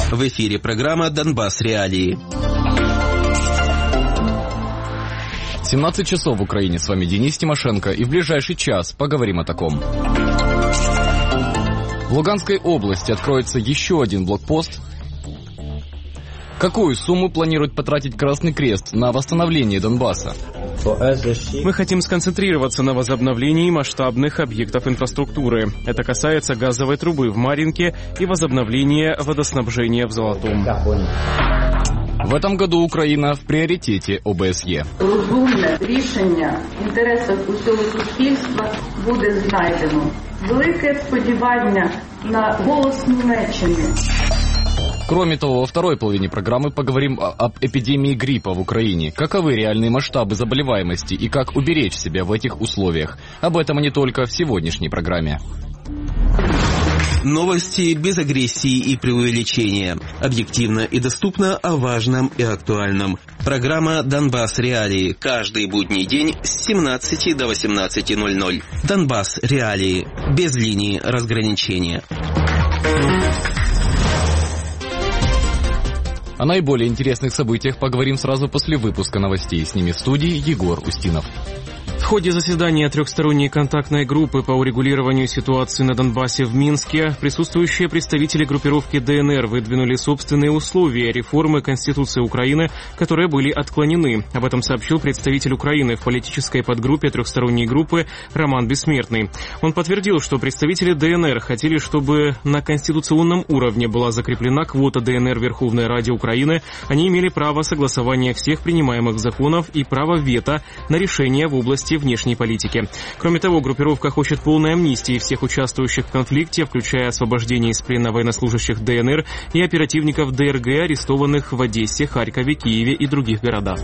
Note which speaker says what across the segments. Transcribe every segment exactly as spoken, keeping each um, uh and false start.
Speaker 1: В эфире программа «Донбасс. Реалии».
Speaker 2: семнадцать часов в Украине. С вами Денис Тимошенко. И в ближайший час поговорим о таком. В Луганской области откроется еще один блокпост. Какую сумму планирует потратить Красный Крест на восстановление Донбасса?
Speaker 3: Мы хотим сконцентрироваться на возобновлении масштабных объектов инфраструктуры. Это касается газовой трубы в Марьинке и возобновления водоснабжения в Золотом.
Speaker 2: В этом году Украина в приоритете ОБСЄ.
Speaker 4: Розумне рішення в інтересах усього суспільства буде знайдено. Велике сподівання на голос Німеччини.
Speaker 2: Кроме того, во второй половине программы поговорим об эпидемии гриппа в Украине. Каковы реальные масштабы заболеваемости и как уберечь себя в этих условиях. Об этом и не только в сегодняшней программе.
Speaker 1: Новости без агрессии и преувеличения. Объективно и доступно о важном и актуальном. Программа «Донбасс. Реалии». Каждый будний день с семнадцати до восемнадцати ноль-ноль. «Донбасс. Реалии». Без линии разграничения.
Speaker 2: О наиболее интересных событиях поговорим сразу после выпуска новостей. С ними в студии Егор Устинов.
Speaker 3: В ходе заседания трехсторонней контактной группы по урегулированию ситуации на Донбассе в Минске присутствующие представители группировки ДНР выдвинули собственные условия реформы Конституции Украины, которые были отклонены. Об этом сообщил представитель Украины в политической подгруппе трехсторонней группы Роман Бессмертный. Он подтвердил, что представители ДНР хотели, чтобы на конституционном уровне была закреплена квота ДНР в Верховной Раде Украины. Они имели право согласования всех принимаемых законов и право вето на решения в области внешней политики. Кроме того, группировка хочет полной амнистии всех участвующих в конфликте, включая освобождение из плена военнослужащих ДНР и оперативников ДРГ, арестованных в Одессе, Харькове, Киеве и других городах.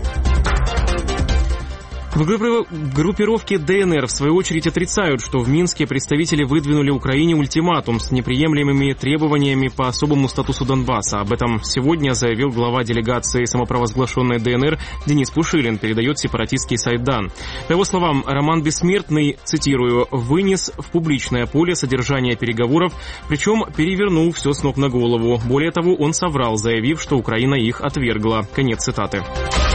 Speaker 3: В группировке ДНР, в свою очередь, отрицают, что в Минске представители выдвинули Украине ультиматум с неприемлемыми требованиями по особому статусу Донбасса. Об этом сегодня заявил глава делегации самопровозглашенной ДНР Денис Пушилин, передает сепаратистский сайт Дан. По его словам, Роман Бессмертный, цитирую, «вынес в публичное поле содержание переговоров, причем перевернул все с ног на голову. Более того, он соврал, заявив, что Украина их отвергла». Конец цитаты.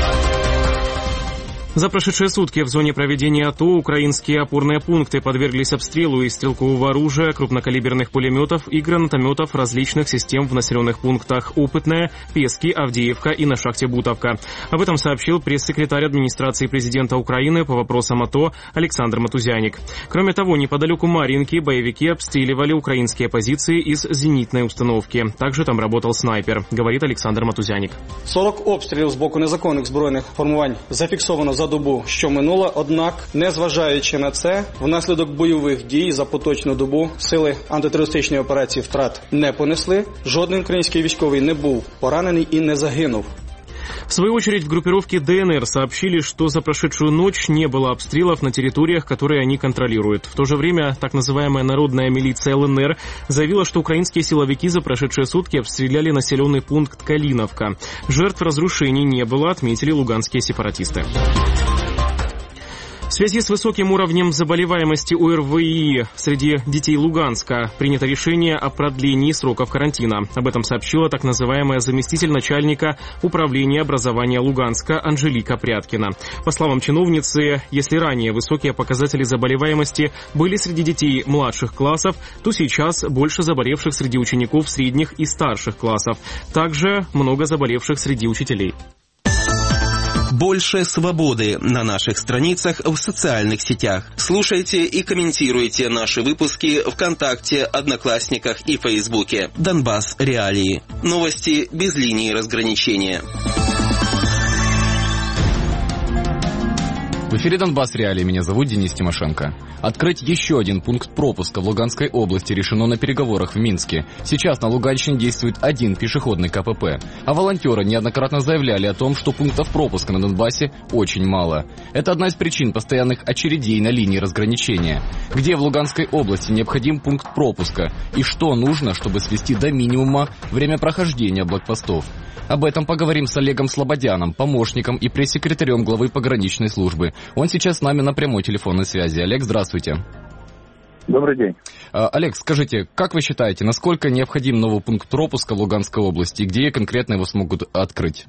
Speaker 3: За прошедшие сутки в зоне проведения АТО украинские опорные пункты подверглись обстрелу из стрелкового оружия, крупнокалиберных пулеметов и гранатометов различных систем в населенных пунктах Опытное, Пески, Авдеевка и на шахте Бутовка. Об этом сообщил пресс-секретарь администрации президента Украины по вопросам АТО Александр Матузяник. Кроме того, неподалеку Марьинки боевики обстреливали украинские позиции из зенитной установки. Также там работал снайпер, говорит Александр Матузяник.
Speaker 5: сорок обстрілів з боку незаконних збройних формувань зафіксовано за добу, що минула, однак, незважаючи на це, внаслідок бойових дій за поточну добу сили антитерористичної операції втрат не понесли, жоден український військовий не був поранений і не загинув.
Speaker 3: В свою очередь, в группировке ДНР сообщили, что за прошедшую ночь не было обстрелов на территориях, которые они контролируют. В то же время, так называемая народная милиция ЛНР заявила, что украинские силовики за прошедшие сутки обстреляли населенный пункт Калиновка. Жертв разрушений не было, отметили луганские сепаратисты. В связи с высоким уровнем заболеваемости ОРВИ среди детей Луганска принято решение о продлении сроков карантина. Об этом сообщила так называемая заместитель начальника управления образования Луганска Анжелика Пряткина. По словам чиновницы, если ранее высокие показатели заболеваемости были среди детей младших классов, то сейчас больше заболевших среди учеников средних и старших классов. Также много заболевших среди учителей.
Speaker 1: Больше свободы на наших страницах в социальных сетях. Слушайте и комментируйте наши выпуски ВКонтакте, Одноклассниках и Фейсбуке. Донбасс. Реалии. Новости без линии разграничения.
Speaker 2: В эфире «Донбасс. Реалии». Меня зовут Денис Тимошенко. Открыть еще один пункт пропуска в Луганской области решено на переговорах в Минске. Сейчас на Луганщине действует один пешеходный КПП. А волонтеры неоднократно заявляли о том, что пунктов пропуска на Донбассе очень мало. Это одна из причин постоянных очередей на линии разграничения. Где в Луганской области необходим пункт пропуска? И что нужно, чтобы свести до минимума время прохождения блокпостов? Об этом поговорим с Олегом Слободяном, помощником и пресс-секретарем главы пограничной службы. Он сейчас с нами на прямой телефонной связи. Олег, здравствуйте.
Speaker 6: Добрый день.
Speaker 2: Олег, скажите, как вы считаете, насколько необходим новый пункт пропуска в Луганской области и где конкретно его смогут открыть?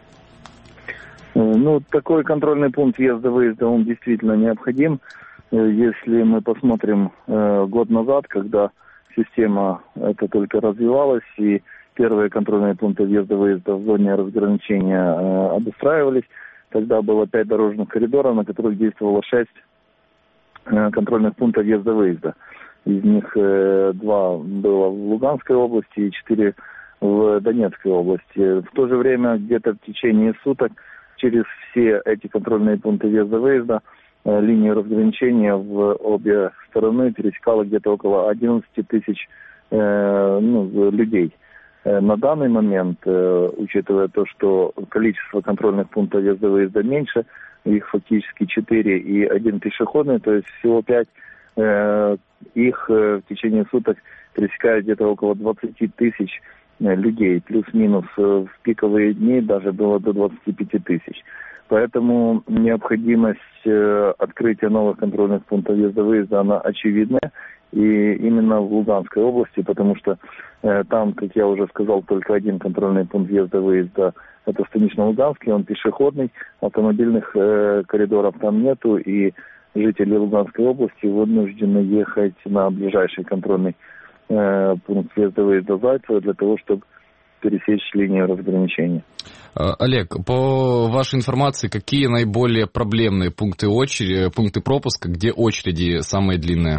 Speaker 6: Ну, такой контрольный пункт въезда-выезда, он действительно необходим. Если мы посмотрим э, год назад, когда система эта только развивалась, и первые контрольные пункты въезда-выезда в зоне разграничения э, обустраивались, тогда было пять дорожных коридоров, на которых действовало шесть э, контрольных пунктов въезда-выезда. Из них э, два было в Луганской области и четыре в Донецкой области. В то же время где-то в течение суток через все эти контрольные пункты въезда-выезда э, линию разграничения в обе стороны пересекало где-то около одиннадцать тысяч э, ну, людей. Э, на данный момент, э, учитывая то, что количество контрольных пунктов въезда-выезда меньше, их фактически четыре и один пешеходный, то есть всего пять, э, их э, в течение суток пересекает где-то около двадцать тысяч людей, плюс-минус в пиковые дни даже было до двадцати пяти тысяч. Поэтому необходимость э, открытия новых контрольных пунктов въезда-выезда, она очевидная, и именно в Луганской области, потому что э, там, как я уже сказал, только один контрольный пункт въезда-выезда, это Станично-Луганский, он пешеходный, автомобильных э, коридоров там нету, и жители Луганской области вынуждены ехать на ближайший контрольный пункт въезда-выезда Зайцево для того, чтобы пересечь линию разграничения.
Speaker 2: Олег, по вашей информации, какие наиболее проблемные пункты очереди, пункты пропуска, где очереди самые длинные?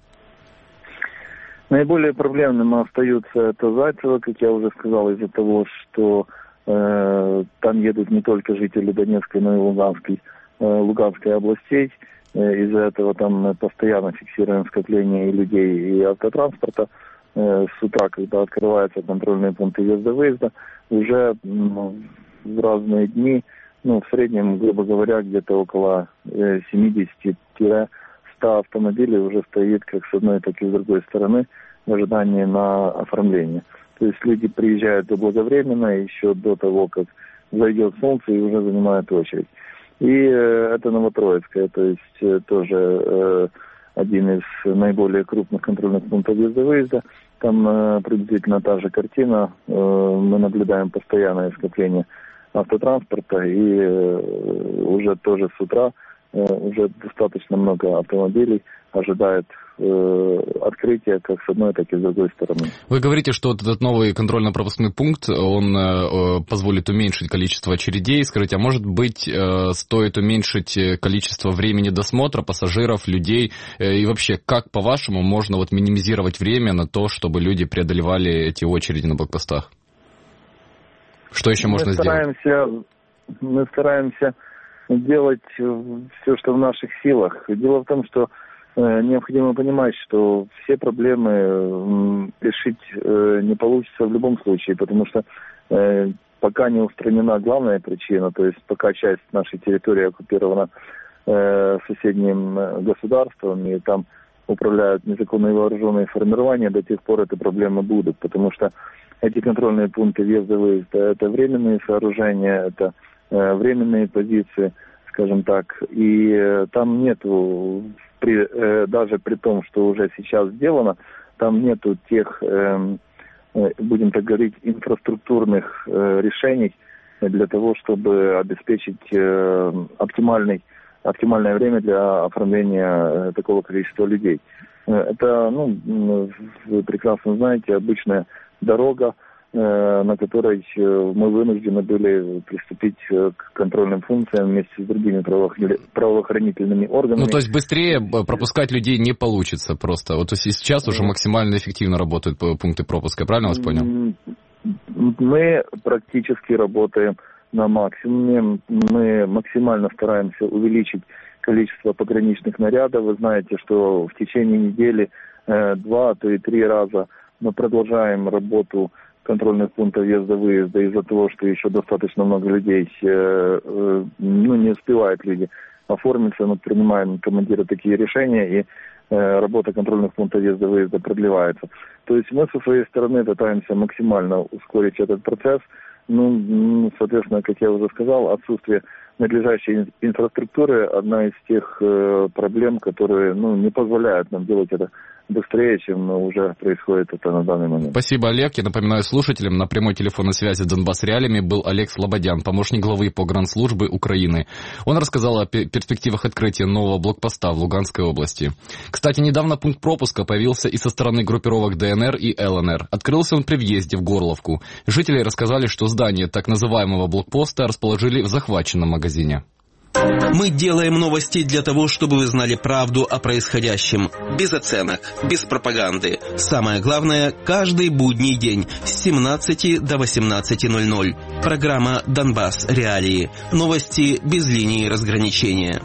Speaker 6: Наиболее проблемным остаются это Зайцево, как я уже сказал, из-за того, что э, там едут не только жители Донецкой, но и Луганской, э, Луганской областей. Из-за этого там постоянно фиксируем скопление и людей, и автотранспорта. С утра, когда открываются контрольные пункты въезда-выезда, уже в разные дни, ну, в среднем, грубо говоря, где-то около семьдесят-сто автомобилей уже стоит как с одной, так и с другой стороны в ожидании на оформление. То есть люди приезжают заблаговременно, еще до того, как зайдет солнце, и уже занимают очередь. И э, это Новотроицкая, то есть э, тоже э, один из наиболее крупных контрольных пунктов въезда-выезда. Там э, приблизительно та же картина. Э, мы наблюдаем постоянное скопление автотранспорта, и э, уже тоже с утра э, уже достаточно много автомобилей ожидает э, открытия как с одной, так и с другой стороны.
Speaker 2: Вы говорите, что вот этот новый контрольно-пропускной пункт, он э, позволит уменьшить количество очередей. Скажите, а может быть, э, стоит уменьшить количество времени досмотра пассажиров, людей? Э, и вообще, как, по-вашему, можно вот минимизировать время на то, чтобы люди преодолевали эти очереди на блокпостах? Что еще
Speaker 6: мы
Speaker 2: можно
Speaker 6: стараемся,
Speaker 2: сделать?
Speaker 6: Мы стараемся делать все, что в наших силах. Дело в том, что необходимо понимать, что все проблемы решить не получится в любом случае, потому что пока не устранена главная причина, то есть пока часть нашей территории оккупирована соседним государством, и там управляют незаконные вооруженные формирования, до тех пор эти проблемы будут, потому что эти контрольные пункты въезда-выезда – это временные сооружения, это временные позиции, скажем так, и там нету, при, э, даже при том, что уже сейчас сделано, там нету тех, э, э, будем так говорить, инфраструктурных э, решений для того, чтобы обеспечить э, оптимальный, оптимальное время для оформления э, такого количества людей. Э, это, ну, вы прекрасно знаете, обычная дорога, на которой мы вынуждены были приступить к контрольным функциям вместе с другими правоохранительными органами.
Speaker 2: Ну, то есть быстрее пропускать людей не получится просто. Вот сейчас уже максимально эффективно работают пункты пропуска, я правильно вас понял?
Speaker 6: Мы практически работаем на максимуме. Мы максимально стараемся увеличить количество пограничных нарядов. Вы знаете, что в течение недели два, а то и три раза мы продолжаем работу контрольных пунктов въезда-выезда из-за того, что еще достаточно много людей, э, э, ну, не успевают люди оформиться, мы принимаем командиры такие решения, и э, работа контрольных пунктов въезда-выезда продлевается. То есть мы со своей стороны пытаемся максимально ускорить этот процесс. Ну, соответственно, как я уже сказал, отсутствие надлежащей инфраструктуры – одна из тех э, проблем, которые, ну, не позволяют нам делать это быстрее, чем уже происходит это на данный момент.
Speaker 2: Спасибо, Олег. Я напоминаю слушателям, на прямой телефонной связи с Донбасс Реалиями был Олег Слободян, помощник главы погранслужбы Украины. Он рассказал о перспективах открытия нового блокпоста в Луганской области. Кстати, недавно пункт пропуска появился и со стороны группировок ДНР и ЛНР. Открылся он при въезде в Горловку. Жители рассказали, что здание так называемого блокпоста расположили в захваченном магазине.
Speaker 1: Мы делаем новости для того, чтобы вы знали правду о происходящем. Без оценок, без пропаганды. Самое главное, каждый будний день с семнадцати до восемнадцати ноль-ноль. Программа «Донбасс. Реалии». Новости без линии разграничения.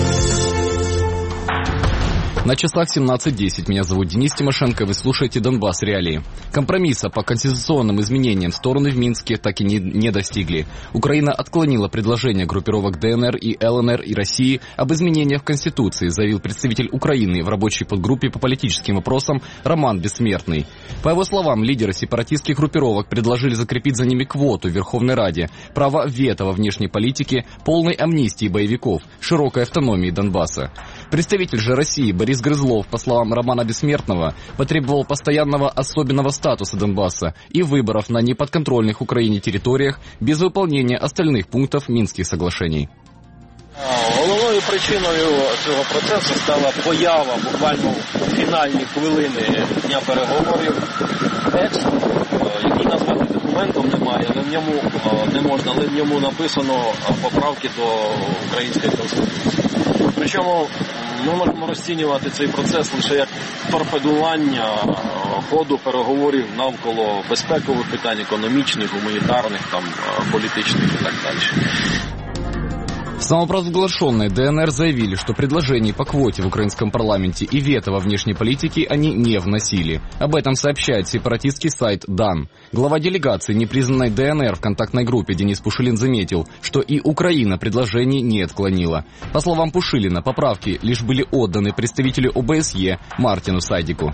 Speaker 2: На часах семнадцать десять. Меня зовут Денис Тимошенко. Вы слушаете «Донбасс. Реалии». Компромисса по конституционным изменениям стороны в Минске так и не, не достигли. Украина отклонила предложение группировок ДНР и ЛНР и России об изменениях в Конституции, заявил представитель Украины в рабочей подгруппе по политическим вопросам Роман Бессмертный. По его словам, лидеры сепаратистских группировок предложили закрепить за ними квоту в Верховной Раде, право вето во внешней политике, полной амнистии боевиков, широкой автономии Донбасса. Представитель же России Борис Грызлов, по словам Романа Бессмертного, потребовал постоянного особенного статуса Донбасса и выборов на неподконтрольных Украине территориях без выполнения остальных пунктов Мінських соглашений.
Speaker 7: Головною причиною цього процесу стала поява буквально в фінальні хвилини дня переговорів тексту, який назвати документом немає, але в ньому не можна, але в ньому написано поправки до української конституції. Причому ми можемо розцінювати цей процес лише як торпедування ходу переговорів навколо безпекових питань, економічних, гуманітарних, там, політичних і так далі.
Speaker 2: Самопровозглашенные ДНР заявили, что предложений по квоте в украинском парламенте и вето во внешней политике они не вносили. Об этом сообщает сепаратистский сайт дан. Глава делегации непризнанной ДНР в контактной группе Денис Пушилин заметил, что и Украина предложений не отклонила. По словам Пушилина, поправки лишь были отданы представителю ОБСЕ Мартину Сайдику.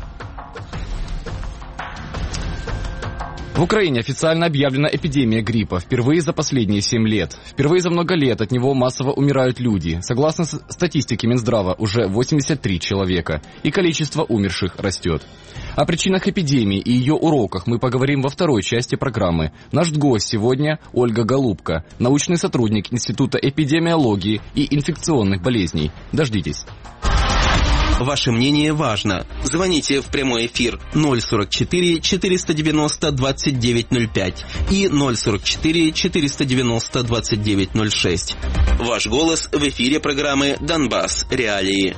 Speaker 2: В Украине официально объявлена эпидемия гриппа впервые за последние семь лет. Впервые за много лет от него массово умирают люди. Согласно статистике Минздрава, уже восемьдесят три человека. И количество умерших растет. О причинах эпидемии и ее уроках мы поговорим во второй части программы. Наш гость сегодня Ольга Голубка, научный сотрудник Института эпидемиологии и инфекционных болезней. Дождитесь.
Speaker 1: Ваше мнение важно. Звоните в прямой эфир ноль сорок четыре четыреста девяносто двадцать девять ноль пять и ноль сорок четыре четыреста девяносто двадцать девять ноль шесть. Ваш голос в эфире программы «Донбасс. Реалии».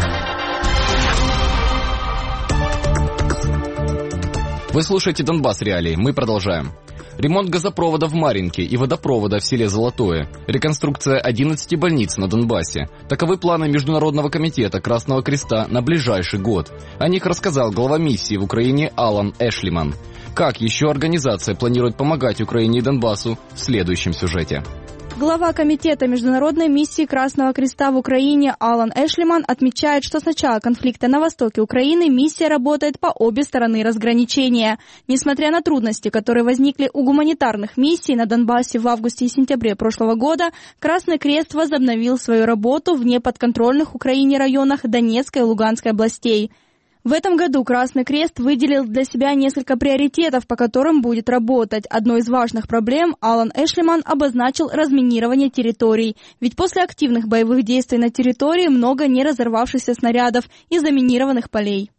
Speaker 2: Вы слушаете «Донбасс. Реалии». Мы продолжаем. Ремонт газопровода в Марьинке и водопровода в селе Золотое. Реконструкция одиннадцати больниц на Донбассе. Таковы планы Международного комитета Красного Креста на ближайший год. О них рассказал глава миссии в Украине Алан Эшлиман. Как еще организация планирует помогать Украине и Донбассу в следующем сюжете.
Speaker 8: Глава комитета Международной миссии Красного Креста в Украине Алан Эшлиман отмечает, что с начала конфликта на востоке Украины миссия работает по обе стороны разграничения. Несмотря на трудности, которые возникли у гуманитарных миссий на Донбассе в августе и сентябре прошлого года, Красный Крест возобновил свою работу в неподконтрольных Украине районах Донецкой и Луганской областей. В этом году Красный Крест выделил для себя несколько приоритетов, по которым будет работать. Одной из важных проблем Алан Эшлиман обозначил разминирование территорий. Ведь после активных боевых действий на территории много не разорвавшихся снарядов и заминированных полей.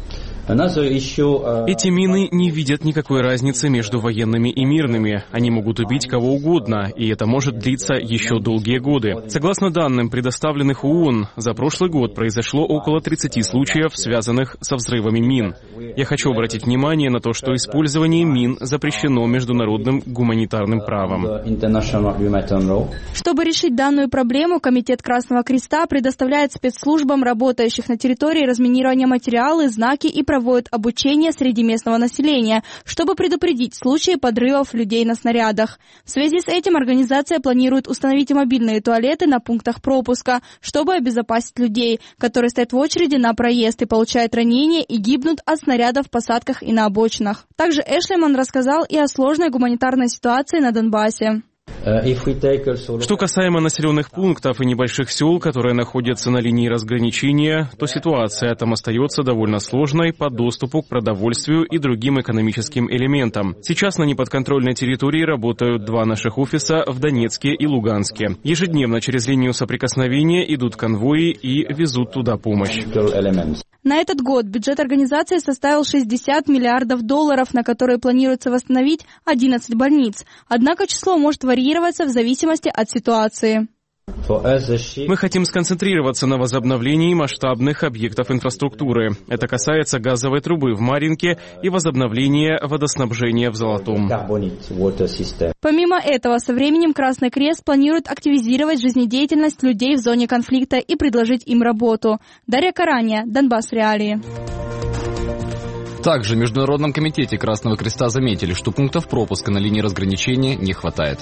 Speaker 3: Эти мины не видят никакой разницы между военными и мирными. Они могут убить кого угодно, и это может длиться еще долгие годы. Согласно данным, предоставленных ООН, за прошлый год произошло около тридцати случаев, связанных со взрывами мин. Я хочу обратить внимание на то, что использование мин запрещено международным гуманитарным правом.
Speaker 8: Чтобы решить данную проблему, Комитет Красного Креста предоставляет спецслужбам, работающих на территории разминирования, материалы, знаки и проводит обучение среди местного населения, чтобы предупредить случаи подрывов людей на снарядах. В связи с этим организация планирует установить мобильные туалеты на пунктах пропуска, чтобы обезопасить людей, которые стоят в очереди на проезд и получают ранения и гибнут от снарядов в посадках и на обочинах. Также Эшлиман рассказал и о сложной гуманитарной ситуации на Донбассе.
Speaker 3: Что касаемо населенных пунктов и небольших сел, которые находятся на линии разграничения, то ситуация там остается довольно сложной по доступу к продовольствию и другим экономическим элементам. Сейчас на неподконтрольной территории работают два наших офиса в Донецке и Луганске. Ежедневно через линию соприкосновения идут конвои и везут туда помощь.
Speaker 8: На этот год бюджет организации составил шестьдесят миллиардов долларов, на которые планируется восстановить одиннадцать больниц. Однако число может варьироваться в зависимости от ситуации.
Speaker 3: Мы хотим сконцентрироваться на возобновлении масштабных объектов инфраструктуры. Это касается газовой трубы в Маринке и возобновления водоснабжения в Золотом.
Speaker 8: Помимо этого, со временем Красный Крест планирует активизировать жизнедеятельность людей в зоне конфликта и предложить им работу. Дарья Караня, Донбасс Реалии.
Speaker 2: Также в Международном комитете Красного Креста заметили, что пунктов пропуска на линии разграничения не хватает.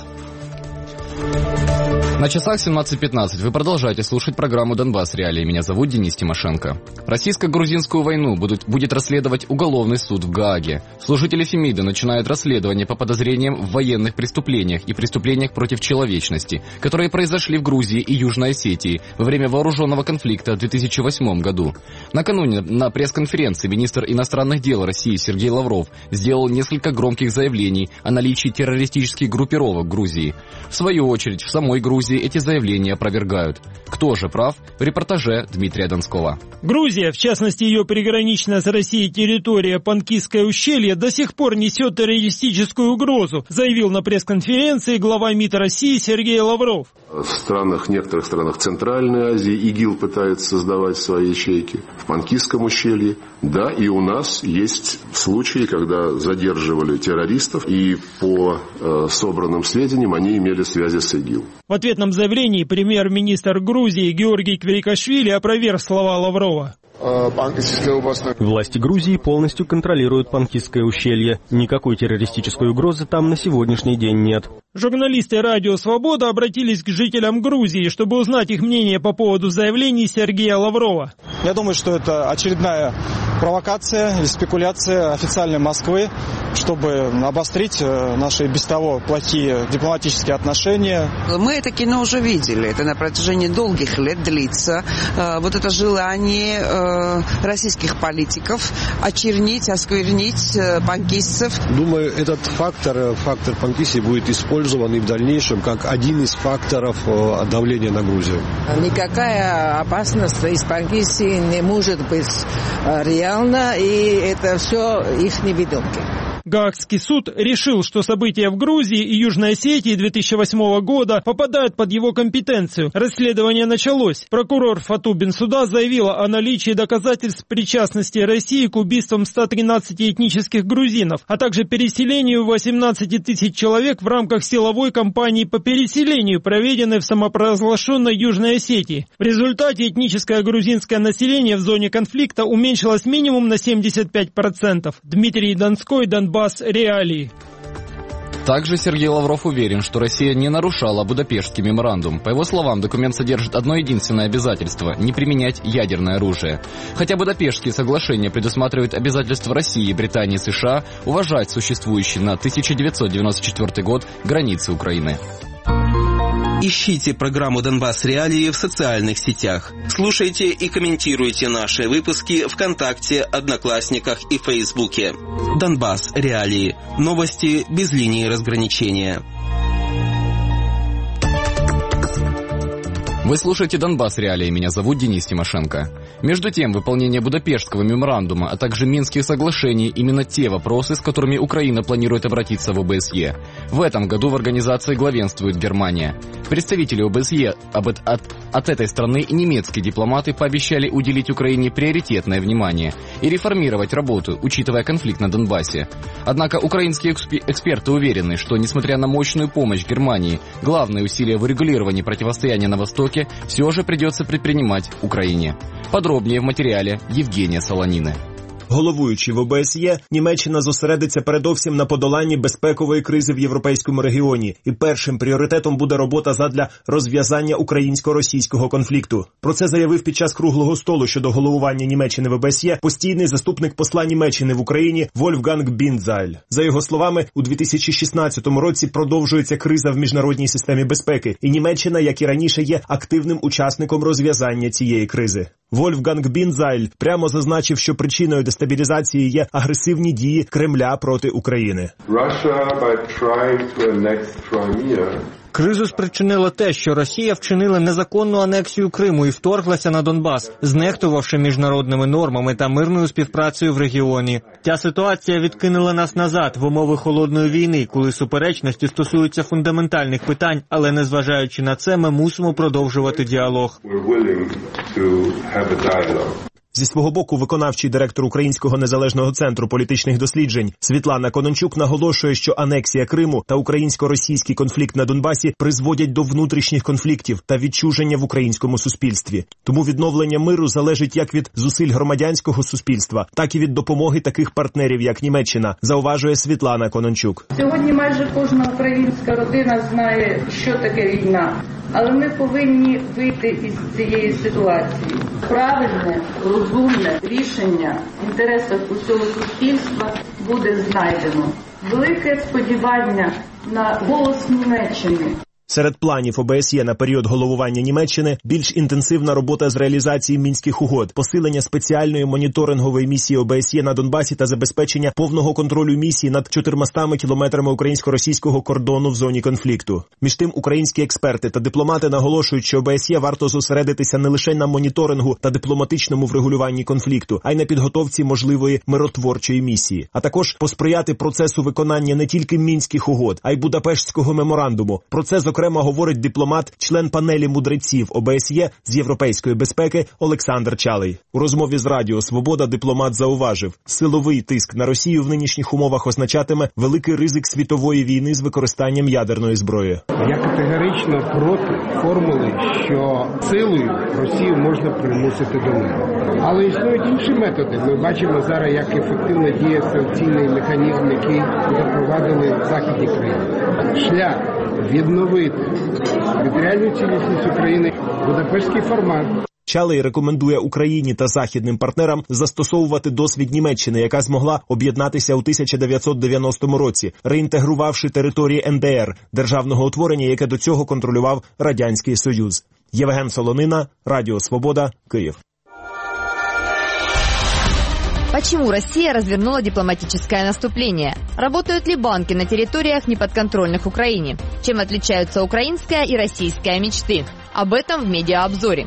Speaker 2: На часах семнадцать пятнадцать вы продолжаете слушать программу «Донбасс Реалии». Меня зовут Денис Тимошенко. Российско-грузинскую войну будут, будет расследовать уголовный суд в Гааге. Служители Фемида начинают расследование по подозрениям в военных преступлениях и преступлениях против человечности, которые произошли в Грузии и Южной Осетии во время вооруженного конфликта в две тысячи восьмом году. Накануне на пресс-конференции министр иностранных дел России Сергей Лавров сделал несколько громких заявлений о наличии террористических группировок в Грузии. В свою очередь, в самой Грузии эти заявления опровергают. Кто же прав? В репортаже Дмитрия Донского.
Speaker 9: Грузия, в частности ее приграничная с Россией территория Панкисское ущелье, до сих пор несет террористическую угрозу, заявил на пресс-конференции глава МИД России Сергей Лавров.
Speaker 10: В странах, некоторых странах Центральной Азии ИГИЛ пытается создавать свои ячейки. В Панкисском ущелье. Да, и у нас есть случаи, когда задерживали террористов, и по э, собранным сведениям они имели связи с ИГИЛ.
Speaker 9: В ответном заявлении премьер-министр Грузии Георгий Квирикашвили опроверг слова Лаврова.
Speaker 11: Власти Грузии полностью контролируют Панкисское ущелье. Никакой террористической угрозы там на сегодняшний день нет.
Speaker 9: Журналисты «Радио Свобода» обратились к жителям Грузии, чтобы узнать их мнение по поводу заявлений Сергея Лаврова.
Speaker 5: Я думаю, что это очередная провокация или спекуляция официальной Москвы, чтобы обострить наши без того плохие дипломатические отношения.
Speaker 12: Мы это кино уже видели. Это на протяжении долгих лет длится. Вот это желание российских политиков очернить, осквернить панкистцев.
Speaker 13: Думаю, этот фактор, фактор Панкисии будет использован и в дальнейшем как один из факторов давления на Грузию.
Speaker 14: Никакая опасность из Панкисии не может быть реальна, и это все их невидимки.
Speaker 9: Гаагский суд решил, что события в Грузии и Южной Осетии две тысячи восьмого года попадают под его компетенцию. Расследование началось. Прокурор Фату Бенсуда заявила о наличии доказательств причастности России к убийствам ста тринадцати этнических грузинов, а также переселению восемнадцати тысяч человек в рамках силовой кампании по переселению, проведенной в самопровозглашенной Южной Осетии. В результате этническое грузинское население в зоне конфликта уменьшилось минимум на семьдесят пять процентов. Дмитрий Донской, Донбасс Реалии.
Speaker 2: Также Сергей Лавров уверен, что Россия не нарушала Будапештский меморандум. По его словам, документ содержит одно единственное обязательство – не применять ядерное оружие. Хотя Будапештские соглашения предусматривают обязательства России, Британии и США уважать существующие на тысяча девятьсот девяносто четвёртый год границы Украины.
Speaker 1: Ищите программу «Донбасс Реалии» в социальных сетях. Слушайте и комментируйте наши выпуски ВКонтакте, Одноклассниках и Фейсбуке. «Донбасс Реалии». Новости без линии разграничения.
Speaker 2: Вы слушаете «Донбасс Реалии». Меня зовут Денис Тимошенко. Между тем, выполнение Будапештского меморандума, а также Минских соглашений – именно те вопросы, с которыми Украина планирует обратиться в ОБСЕ. В этом году в организации главенствует Германия. Представители ОБСЕ об, от, от этой страны и немецкие дипломаты пообещали уделить Украине приоритетное внимание и реформировать работу, учитывая конфликт на Донбассе. Однако украинские эксперты уверены, что, несмотря на мощную помощь Германии, главные усилия в урегулировании противостояния на Востоке все же придется предпринимать Украине. Подробнее в материале Евгения Солонины.
Speaker 15: Головуючи в О Б С Є, Німеччина зосередиться передовсім на подоланні безпекової кризи в європейському регіоні, і першим пріоритетом буде робота задля розв'язання українсько-російського конфлікту. Про це заявив під час круглого столу щодо головування Німеччини в О Б С Є постійний заступник посла Німеччини в Україні Вольфганг Біндзайль. За його словами, у дві тисячі шістнадцятому році продовжується криза в міжнародній системі безпеки, і Німеччина, як і раніше, є активним учасником розв'язання цієї кризи. Вольфганг Біндзайль прямо зазначив, що причиною дестабілізації є агресивні дії Кремля проти України.
Speaker 16: Кризу спричинило те, що Росія вчинила незаконну анексію Криму і вторглася на Донбас, знехтувавши міжнародними нормами та мирною співпрацею в регіоні. Ця ситуація відкинула нас назад в умови холодної війни, коли суперечності стосуються фундаментальних питань, але незважаючи на це, ми мусимо продовжувати діалог.
Speaker 15: Зі свого боку, виконавчий директор Українського незалежного центру політичних досліджень Світлана Конончук наголошує, що анексія Криму та українсько-російський конфлікт на Донбасі призводять до внутрішніх конфліктів та відчуження в українському суспільстві. Тому відновлення миру залежить як від зусиль громадянського суспільства, так і від допомоги таких партнерів, як Німеччина, зауважує Світлана Конончук.
Speaker 4: Сьогодні майже кожна українська родина знає, що таке війна. Але ми повинні вийти із цієї ситуації. Правильне, розумне рішення в інтересах усього суспільства буде знайдено. Велике сподівання на голос Німеччини.
Speaker 15: Серед планів О Б С Є на період головування Німеччини більш інтенсивна робота з реалізації Мінських угод, посилення спеціальної моніторингової місії О Б С Є на Донбасі та забезпечення повного контролю місії над чотирмастами кілометрами українсько-російського кордону в зоні конфлікту. Між тим, українські експерти та дипломати наголошують, що О Б С Є варто зосередитися не лише на моніторингу та дипломатичному врегулюванні конфлікту, а й на підготовці можливої миротворчої місії, а також посприяти процесу виконання не тільки Мінських угод, а й Будапештського меморандуму. Про це, зокрема, говорить дипломат, член панелі мудреців О Б С Є з європейської безпеки Олександр Чалий. У розмові з Радіо Свобода дипломат зауважив, силовий тиск на Росію в нинішніх умовах означатиме великий ризик світової війни з використанням ядерної зброї.
Speaker 17: Я категорично проти формули, що силою Росію можна примусити до миру. Але існують інші методи. Ми бачимо зараз, як ефективно діє санкційний механізм, який запровадили в західній країні. Шлях відновити територіальну цілісність України, Будапештський формат.
Speaker 15: Чалий рекомендує Україні та західним партнерам застосовувати досвід Німеччини, яка змогла об'єднатися у тисяча дев'ятсот дев'яностому році, реінтегрувавши території Ен Де Ер, державного утворення, яке до цього контролював Радянський Союз. Євген Солонина, Радіо Свобода, Київ.
Speaker 18: Почему Россия развернула дипломатическое наступление? Работают ли банки на территориях, неподконтрольных Украине? Чем отличаются украинская и российская мечты? Об этом в медиаобзоре.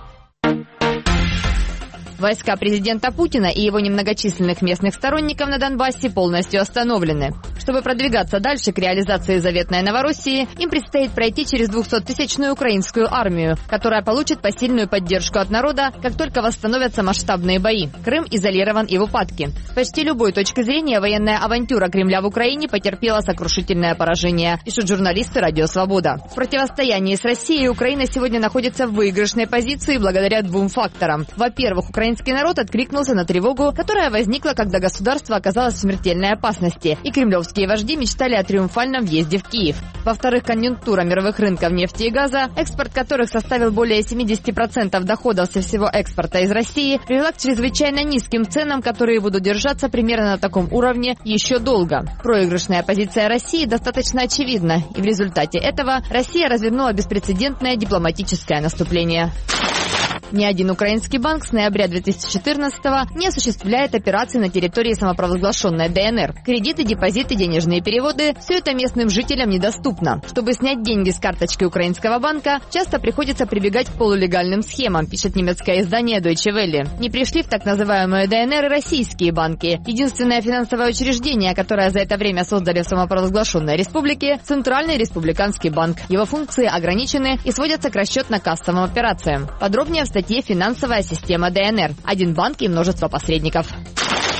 Speaker 18: Войска президента Путина и его немногочисленных местных сторонников на Донбассе полностью остановлены. Чтобы продвигаться дальше к реализации заветной Новороссии, им предстоит пройти через двухсоттысячную украинскую армию, которая получит посильную поддержку от народа, как только восстановятся масштабные бои. Крым изолирован и в упадке. С почти любой точки зрения военная авантюра Кремля в Украине потерпела сокрушительное поражение, пишут журналисты Радио Свобода. В противостоянии с Россией Украина сегодня находится в выигрышной позиции благодаря двум факторам. Во-первых, Украина Украинский народ откликнулся на тревогу, которая возникла, когда государство оказалось в смертельной опасности, и кремлевские вожди мечтали о триумфальном въезде в Киев. Во-вторых, конъюнктура мировых рынков нефти и газа, экспорт которых составил более семьдесят процентов доходов со всего экспорта из России, привела к чрезвычайно низким ценам, которые будут держаться примерно на таком уровне еще долго. Проигрышная позиция России достаточно очевидна, и в результате этого Россия развернула беспрецедентное дипломатическое наступление. Ни один украинский банк с ноября две тысячи четырнадцатого не осуществляет операции на территории самопровозглашенной Дэ Эн Эр. Кредиты, депозиты, денежные переводы – все это местным жителям недоступно. Чтобы снять деньги с карточки украинского банка, часто приходится прибегать к полулегальным схемам, пишет немецкое издание Deutsche Welle. Не пришли в так называемую Дэ Эн Эр и российские банки. Единственное финансовое учреждение, которое за это время создали в самопровозглашенной республике – Центральный республиканский банк. Его функции ограничены и сводятся к расчетно-кассовым операциям. Подробнее в статье «Финансовая система Дэ Эн Эр. Один банк и множество посредников». С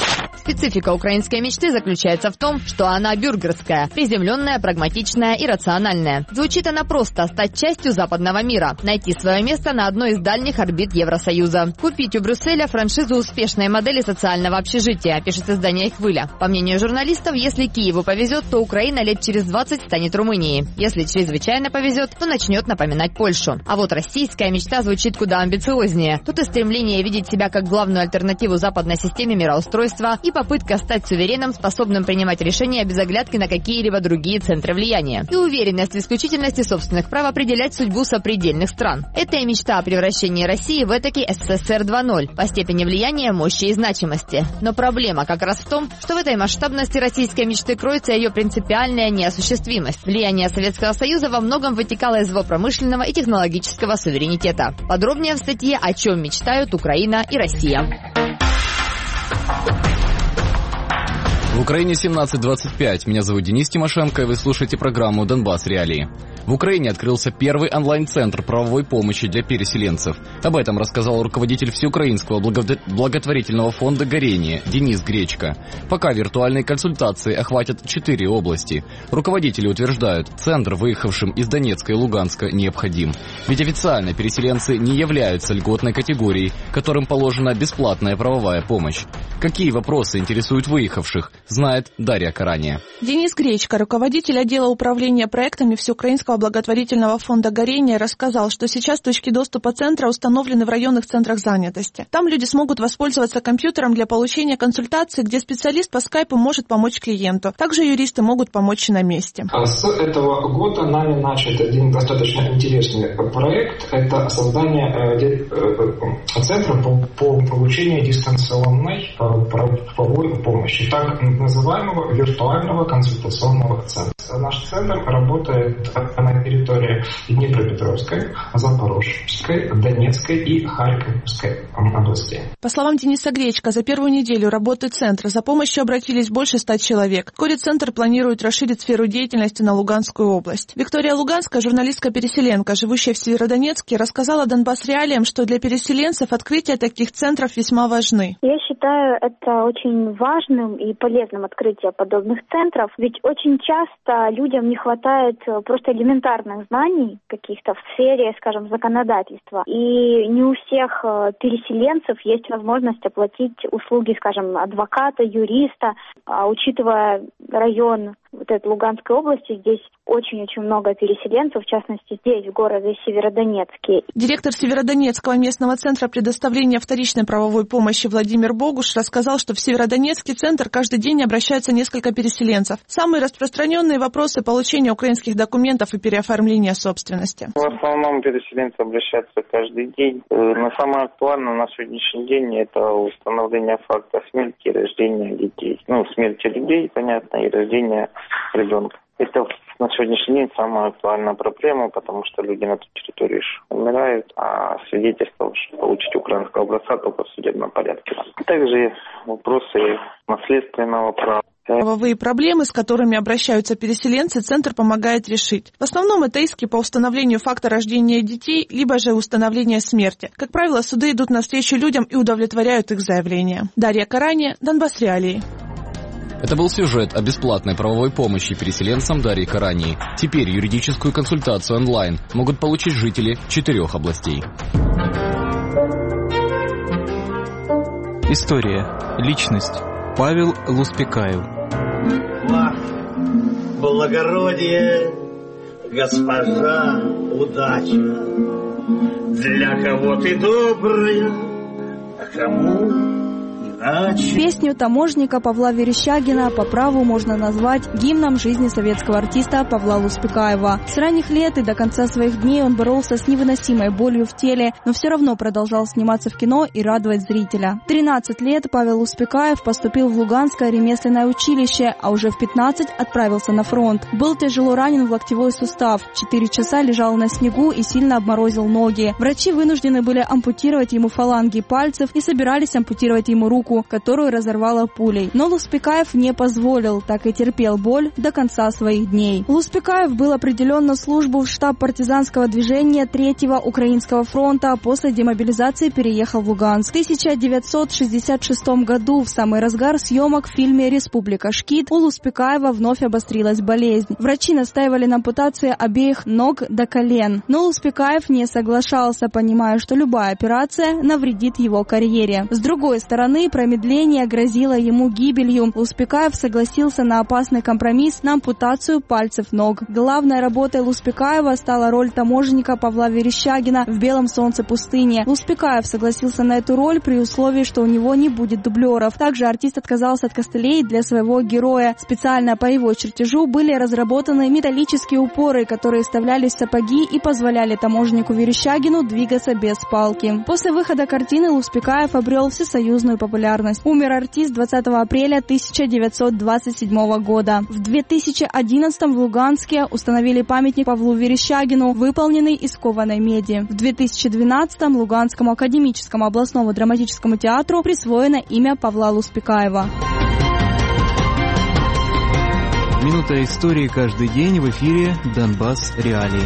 Speaker 18: Специфика украинской мечты заключается в том, что она бюргерская, приземленная, прагматичная и рациональная. Звучит она просто: стать частью западного мира, найти свое место на одной из дальних орбит Евросоюза. Купить у Брюсселя франшизу успешной модели социального общежития, пишет издание «Хвиля». По мнению журналистов, если Киеву повезет, то Украина лет через двадцать станет Румынией. Если чрезвычайно повезет, то начнет напоминать Польшу. А вот российская мечта звучит куда амбициознее. Тут и стремление видеть себя как главную альтернативу западной системе мироустройства, и попытка стать сувереном, способным принимать решения без оглядки на какие-либо другие центры влияния. И уверенность в исключительности собственных прав определять судьбу сопредельных стран. Это и мечта о превращении России в этакий СССР два ноль по степени влияния, мощи и значимости. Но проблема как раз в том, что в этой масштабности российской мечты кроется ее принципиальная неосуществимость. Влияние Советского Союза во многом вытекало из его промышленного и технологического суверенитета. Подробнее в статье «О чем мечтают Украина и Россия».
Speaker 2: В Украине семнадцать двадцать пять. Меня зовут Денис Тимошенко, и вы слушаете программу «Донбасс Реалии». В Украине открылся первый онлайн-центр правовой помощи для переселенцев. Об этом рассказал руководитель Всеукраинского благотворительного фонда «Горение» Денис Гречко. Пока виртуальные консультации охватят четыре области. Руководители утверждают, центр, выехавшим из Донецка и Луганска, необходим. Ведь официально переселенцы не являются льготной категорией, которым положена бесплатная правовая помощь. Какие вопросы интересуют выехавших, знает Дарья Карания.
Speaker 19: Денис Гречко, руководитель отдела управления проектами Всеукраинского благотворительного фонда «Горение», рассказал, что сейчас точки доступа центра установлены в районных центрах занятости. Там люди смогут воспользоваться компьютером для получения консультации, где специалист по скайпу может помочь клиенту. Также юристы могут помочь на месте.
Speaker 20: С этого года нами начат один достаточно интересный проект. Это создание центра по получению дистанционной правовой помощи, так называемого виртуального консультационного центра. Наш центр работает на территории Днепропетровской, Запорожской, Донецкой и Харьковской областей.
Speaker 19: По словам Дениса Гречко, за первую неделю работы центра за помощью обратились больше ста человек. Вскоре центр планирует расширить сферу деятельности на Луганскую область. Виктория Луганская, журналистка-переселенка, живущая в Северодонецке, рассказала Донбасс Реалиям, что для переселенцев открытие таких центров весьма важны.
Speaker 21: Я считаю это очень важным и полезным открытие подобных центров, ведь очень часто людям не хватает просто элементарных знаний каких-то в сфере, скажем, законодательства. И не у всех переселенцев есть возможность оплатить услуги, скажем, адвоката, юриста. А учитывая район вот этой Луганской области, здесь очень-очень много переселенцев, в частности, здесь, в городе Северодонецке.
Speaker 19: Директор Северодонецкого местного центра предоставления вторичной правовой помощи Владимир Богуш рассказал, что в Северодонецкий центр каждый день обращаются несколько переселенцев. Самые распространенные вопросы получения украинских документов и переоформления собственности.
Speaker 22: В основном переселенцы обращаются каждый день. Но самое актуальное на сегодняшний день это установление факта смерти и рождения детей. Ну, смерти людей, понятно, и рождения ребенка. Это на сегодняшний день самая актуальная проблема, потому что люди на той территории умирают, а свидетельство получить украинского образца только в судебном порядке. Также вопросы наследственного права.
Speaker 19: Правовые проблемы, с которыми обращаются переселенцы, центр помогает решить. В основном это иски по установлению факта рождения детей, либо же установления смерти. Как правило, суды идут навстречу людям и удовлетворяют их заявления. Дарья Карания, Донбасс Реалии.
Speaker 2: Это был сюжет о бесплатной правовой помощи переселенцам Дарьи Карании. Теперь юридическую консультацию онлайн могут получить жители четырех областей.
Speaker 23: История. Личность. Павел Луспекаев.
Speaker 24: Благородие, госпожа, удача. Для кого ты добрая, а кому...
Speaker 8: Песню таможника Павла Верещагина по праву можно назвать гимном жизни советского артиста Павла Луспекаева. С ранних лет и до конца своих дней он боролся с невыносимой болью в теле, но все равно продолжал сниматься в кино и радовать зрителя. В тринадцать лет Павел Луспекаев поступил в Луганское ремесленное училище, а уже в пятнадцать отправился на фронт. Был тяжело ранен в локтевой сустав, четыре часа лежал на снегу и сильно обморозил ноги. Врачи вынуждены были ампутировать ему фаланги пальцев и собирались ампутировать ему руку руку, которую разорвало пулей. Но Луспекаев не позволил, так и терпел боль до конца своих дней. Луспекаев был определен на службу в штаб партизанского движения Третьего Украинского фронта, а после демобилизации переехал в Луганск. В тысяча девятьсот шестьдесят шестом году, в самый разгар съемок в фильме «Республика Шкит», у Луспекаева вновь обострилась болезнь. Врачи настаивали на ампутации обеих ног до колен. Но Луспекаев не соглашался, понимая, что любая операция навредит его карьере. С другой стороны, промедление грозило ему гибелью. Луспекаев согласился на опасный компромисс на ампутацию пальцев ног. Главной работой Луспекаева стала роль таможенника Павла Верещагина в «Белом солнце пустыни». Луспекаев согласился на эту роль при условии, что у него не будет дублеров. Также артист отказался от костылей для своего героя. Специально по его чертежу были разработаны металлические упоры, которые вставлялись в сапоги и позволяли таможеннику Верещагину двигаться без палки. После выхода картины Луспекаев обрел всесоюзную популярность. Умер артист двадцатого апреля тысяча девятьсот двадцать седьмого года. В две тысячи одиннадцатом в Луганске установили памятник Павлу Верещагину, выполненный из кованой меди. В две тысячи двенадцатом Луганскому академическому областному драматическому театру присвоено имя Павла Луспекаева.
Speaker 23: Минута истории каждый день в эфире «Донбасс. Реалии».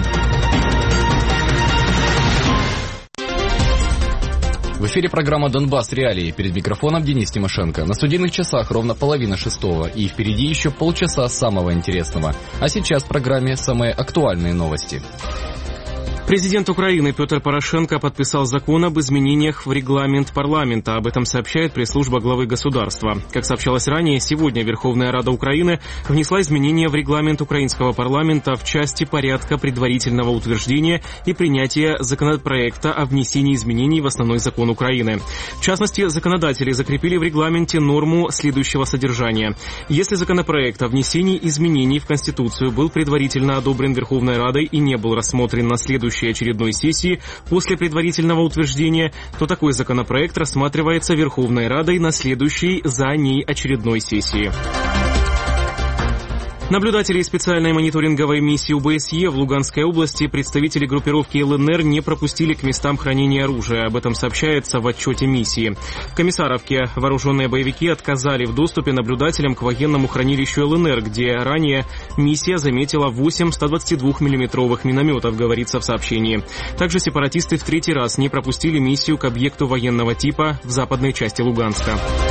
Speaker 2: В эфире программа «Донбасс. Реалии». Перед микрофоном Денис Тимошенко. На студийных часах ровно половина шестого. И впереди еще полчаса самого интересного. А сейчас в программе самые актуальные новости.
Speaker 3: Президент Украины Петр Порошенко подписал закон об изменениях в регламент парламента. Об этом сообщает пресс-служба главы государства. Как сообщалось ранее, сегодня Верховная Рада Украины внесла изменения в регламент украинского парламента в части порядка предварительного утверждения и принятия законопроекта о внесении изменений в основной закон Украины. В частности, законодатели закрепили в регламенте норму следующего содержания. Если законопроект о внесении изменений в Конституцию был предварительно одобрен Верховной Радой и не был рассмотрен на следующий очередной сессии после предварительного утверждения, то такой законопроект рассматривается Верховной Радой на следующей за ней очередной сессии. Наблюдатели специальной мониторинговой миссии ОБСЕ в Луганской области представители группировки ЛНР не пропустили к местам хранения оружия. Об этом сообщается в отчете миссии. В Комиссаровке вооруженные боевики отказали в доступе наблюдателям к военному хранилищу ЛНР, где ранее миссия заметила восемь сто двадцать два миллиметровых минометов, говорится в сообщении. Также сепаратисты в третий раз не пропустили миссию к объекту военного типа в западной части Луганска.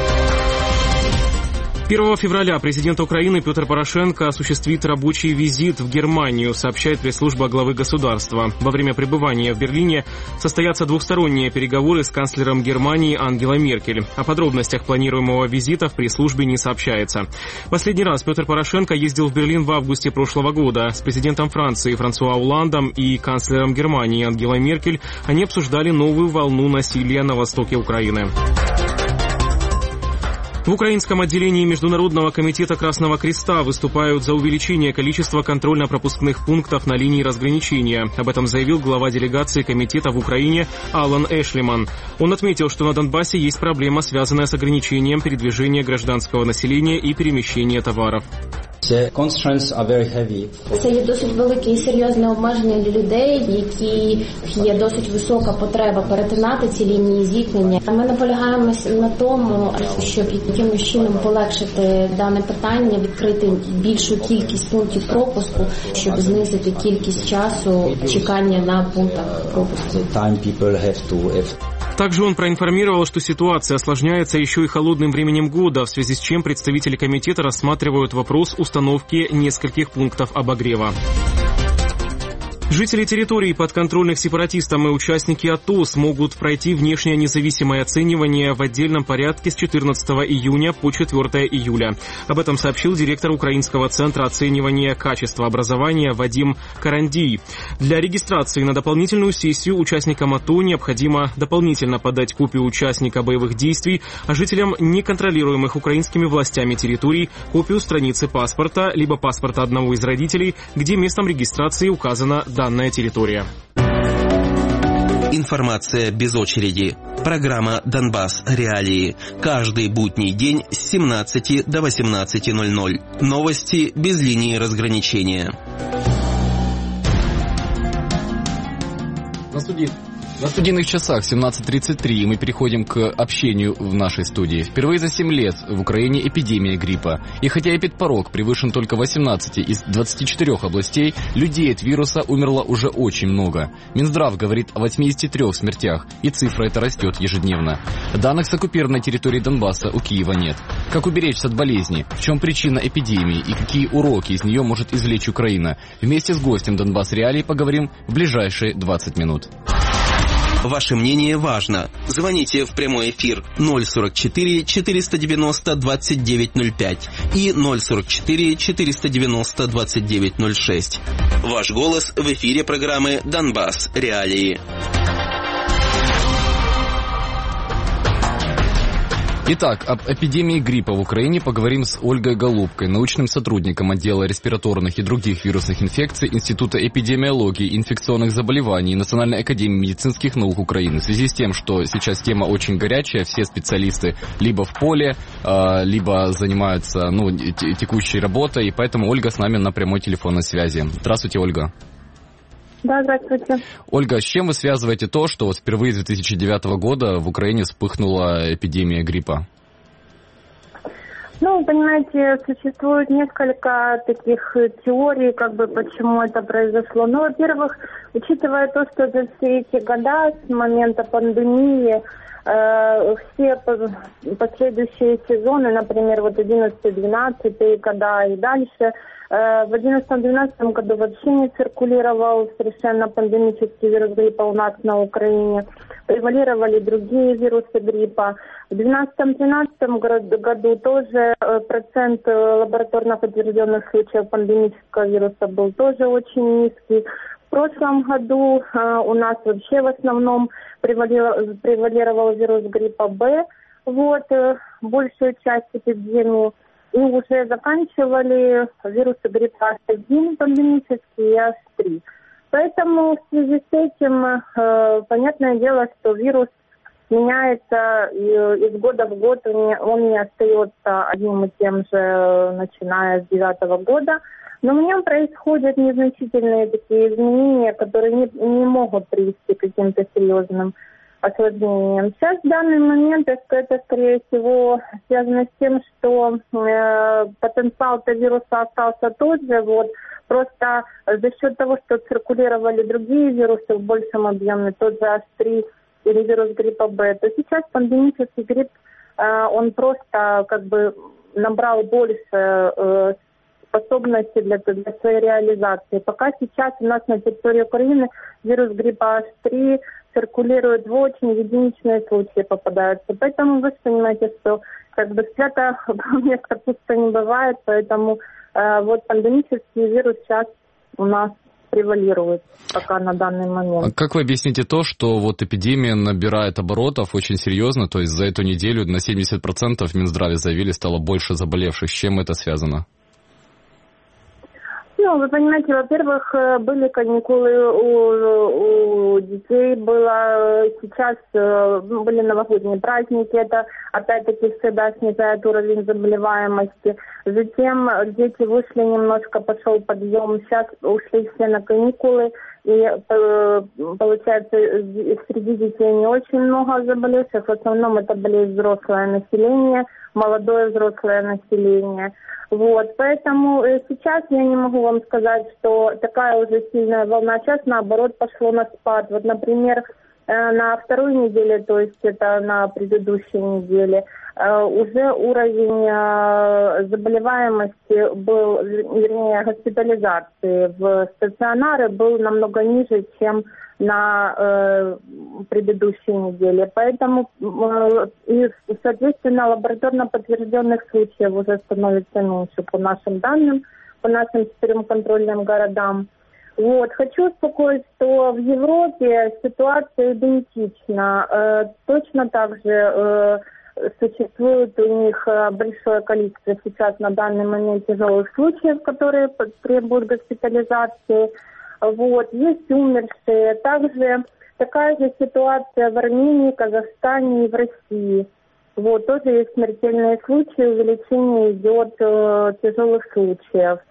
Speaker 3: первого февраля президент Украины Петр Порошенко осуществит рабочий визит в Германию, сообщает пресс-служба главы государства. Во время пребывания в Берлине состоятся двухсторонние переговоры с канцлером Германии Ангелой Меркель. О подробностях планируемого визита в пресс-службе не сообщается. Последний раз Петр Порошенко ездил в Берлин в августе прошлого года. С президентом Франции Франсуа Олландом и канцлером Германии Ангелой Меркель они обсуждали новую волну насилия на востоке Украины. В украинском отделении Международного комитета Красного Креста выступают за увеличение количества контрольно-пропускных пунктов на линии разграничения. Об этом заявил глава делегации комитета в Украине Алан Эшлиман. Он отметил, что на Донбассе есть проблема, связанная с ограничением передвижения гражданского населения и перемещения товаров.
Speaker 6: Це є досить велике і серйозне обмеження для людей, які є досить висока потреба перетинати ці лінії зіткнення. Ми наполягаємо на тому, щоб якимось чином полегшити дане питання, відкрити більшу кількість пунктів пропуску, щоб знизити кількість часу чекання на пунктах пропуску.
Speaker 3: Также он проинформировал, что ситуация осложняется еще и холодным временем года, в связи с чем представители комитета рассматривают вопрос установки нескольких пунктов обогрева. Жители территорий, подконтрольных сепаратистам, и участники АТО смогут пройти внешнее независимое оценивание в отдельном порядке с четырнадцатого июня по четвёртого июля. Об этом сообщил директор Украинского центра оценивания качества образования Вадим Карандий. Для регистрации на дополнительную сессию участникам АТО необходимо дополнительно подать копию участника боевых действий, а жителям неконтролируемых украинскими властями территорий копию страницы паспорта, либо паспорта одного из родителей, где местом регистрации указана данная территория.
Speaker 1: Информация без очереди. Программа «Донбасс. Реалии». Каждый будний день с семнадцати до восемнадцати ноль-ноль. Новости без линии разграничения.
Speaker 2: На суде... На студийных часах семнадцать тридцать три, и мы переходим к общению в нашей студии. Впервые за семь лет в Украине эпидемия гриппа. И хотя эпидпорог превышен только в восемнадцати из двадцати четырёх областей, людей от вируса умерло уже очень много. Минздрав говорит о восьмидесяти трёх смертях, и цифра эта растет ежедневно. Данных с оккупированной территории Донбасса у Киева нет. Как уберечься от болезни? В чем причина эпидемии и какие уроки из нее может извлечь Украина? Вместе с гостем Донбасс Реалии поговорим в ближайшие двадцать минут.
Speaker 1: Ваше мнение важно. Звоните в прямой эфир ноль сорок четыре четыреста девяносто двадцать девять ноль пять и ноль сорок четыре четыреста девяносто двадцать девять ноль шесть. Ваш голос в эфире программы «Донбасс Реалии».
Speaker 2: Итак, об эпидемии гриппа в Украине поговорим с Ольгой Голубкой, научным сотрудником отдела респираторных и других вирусных инфекций Института эпидемиологии и инфекционных заболеваний Национальной академии медицинских наук Украины. В связи с тем, что сейчас тема очень горячая, все специалисты либо в поле, либо занимаются ну, текущей работой, и поэтому Ольга с нами на прямой телефонной связи. Здравствуйте, Ольга.
Speaker 5: Да, здравствуйте.
Speaker 2: Ольга, с чем вы связываете то, что вот впервые с две тысячи девятого года в Украине вспыхнула эпидемия гриппа?
Speaker 5: Ну, понимаете, существует несколько таких теорий, как бы, почему это произошло. Ну, во-первых, учитывая то, что за все эти года с момента пандемии э, все последующие сезоны, например, вот одиннадцатый-двенадцатый года и дальше, в одиннадцатом-двенадцатом году вообще не циркулировал совершенно пандемический вирус гриппа у нас на Украине. Превалировали другие вирусы гриппа. В двенадцатом-тринадцатом году тоже процент лабораторно подтвержденных случаев пандемического вируса был тоже очень низкий. В прошлом году у нас вообще в основном превалировал, превалировал вирус гриппа Б, вот, большую часть эпидемии. И уже заканчивали вирусы гриппа Аш один пандемический и Аш три. Поэтому в связи с этим, э, понятное дело, что вирус меняется и, из года в год, он не, он не остается одним и тем же, начиная с девятого года. Но в нем происходят незначительные такие изменения, которые не, не могут привести к каким-то серьезным осложнением. Сейчас в данный момент это, скорее всего, связано с тем, что э, потенциал вируса остался тот же, вот, просто за счет того, что циркулировали другие вирусы в большем объеме, тот же Аш три или вирус гриппа Б, то сейчас пандемический грипп, э, он просто как бы набрал больше э, способности для, для своей реализации. Пока сейчас у нас на территории Украины вирус гриппа Аш три циркулирует в очень единичные случаи попадаются. Поэтому вы понимаете, что как бы свято место пусто не бывает, поэтому э, вот пандемический вирус сейчас у нас превалирует пока на данный момент.
Speaker 2: А как вы объясните то, что вот эпидемия набирает оборотов очень серьезно, то есть за эту неделю на семьдесят процентов в Минздраве заявили, стало больше заболевших. С чем это связано?
Speaker 5: Ну, вы понимаете, во-первых, были каникулы у, у детей, было сейчас были новогодние праздники, это опять-таки всегда снижает уровень заболеваемости. Затем дети вышли немножко, пошел подъем, сейчас ушли все на каникулы, и получается среди детей не очень много заболевших, в основном это болеет взрослое население, молодое взрослое население. Вот, поэтому сейчас я не могу вам сказать, что такая уже сильная волна. Сейчас, наоборот, пошло на спад. Вот, например, на второй неделе, то есть это на предыдущей неделе, уже уровень заболеваемости был, вернее, госпитализации в стационары был намного ниже, чем на э, предыдущей неделе. Поэтому, э, и, соответственно, лабораторно подтвержденных случаев уже становится меньше по нашим данным, по нашим четырем контрольным городам. Вот. Хочу успокоить, что в Европе ситуация идентична. Э, точно так же э, существует у них большое количество сейчас на данный момент тяжелых случаев, которые требуют госпитализации. Вот, есть умершие. Также такая же ситуация в Армении, Казахстане и в России. Вот, тоже есть смертельные случаи, увеличение идет э, тяжелых случаев.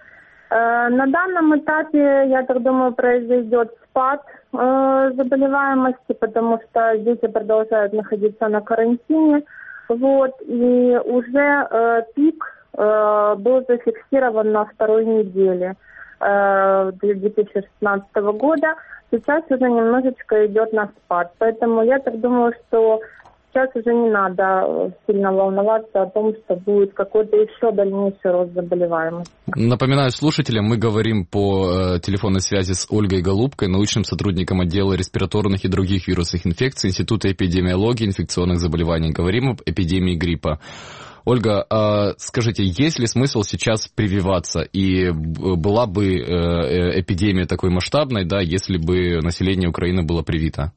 Speaker 5: На данном этапе, я так думаю, произойдет спад заболеваемости, потому что дети продолжают находиться на карантине. Вот, и уже пик был зафиксирован на второй неделе две тысячи шестнадцатого года. Сейчас уже немножечко идет на спад. Поэтому я так думаю, что сейчас уже не надо сильно волноваться о том, что будет какой-то еще дальнейший рост заболеваемости.
Speaker 2: Напоминаю слушателям, мы говорим по э, телефонной связи с Ольгой Голубкой, научным сотрудником отдела респираторных и других вирусных инфекций Института эпидемиологии и инфекционных заболеваний. Говорим об эпидемии гриппа. Ольга, а скажите, есть ли смысл сейчас прививаться? И была бы э, эпидемия такой масштабной, да, если бы население Украины было привито?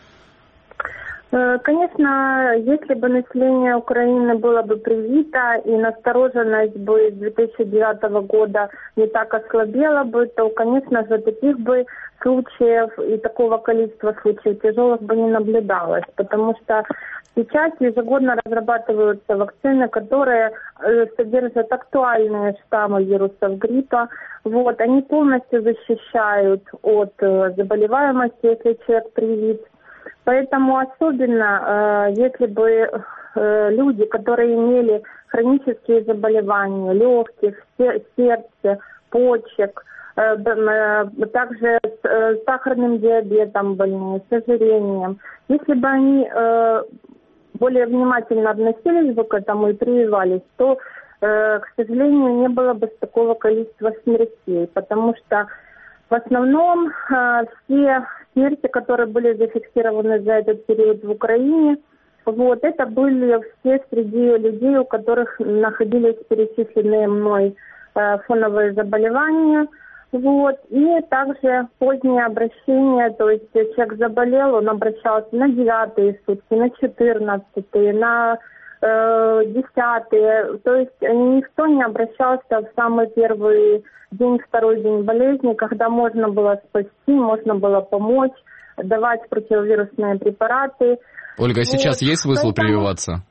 Speaker 5: Конечно, если бы население Украины было бы привито и настороженность бы с две тысячи девятого года не так ослабела бы, то, конечно же, таких бы случаев и такого количества случаев тяжелых бы не наблюдалось, потому что сейчас ежегодно разрабатываются вакцины, которые содержат актуальные штаммы вирусов гриппа. Вот, они полностью защищают от заболеваемости, если человек привит. Поэтому особенно, э, если бы э, люди, которые имели хронические заболевания легких, сердца, почек, э, э, также с э, сахарным диабетом больные, с ожирением, если бы они э, более внимательно относились бы к этому и прививались, то, э, к сожалению, не было бы такого количества смертей, потому что в основном э, все смерти, которые были зафиксированы за этот период в Украине, вот, это были все среди людей, у которых находились перечисленные мной э, фоновые заболевания. Вот, и также позднее обращение, то есть человек заболел, он обращался на девятые сутки, на четырнадцатые, на э, десятые, то есть никто не обращался в самый первый день, второй день болезни, когда можно было спасти, можно было помочь, давать противовирусные препараты.
Speaker 2: Ольга, а сейчас
Speaker 5: вот.
Speaker 2: Есть смысл
Speaker 5: Поэтому...
Speaker 2: прививаться?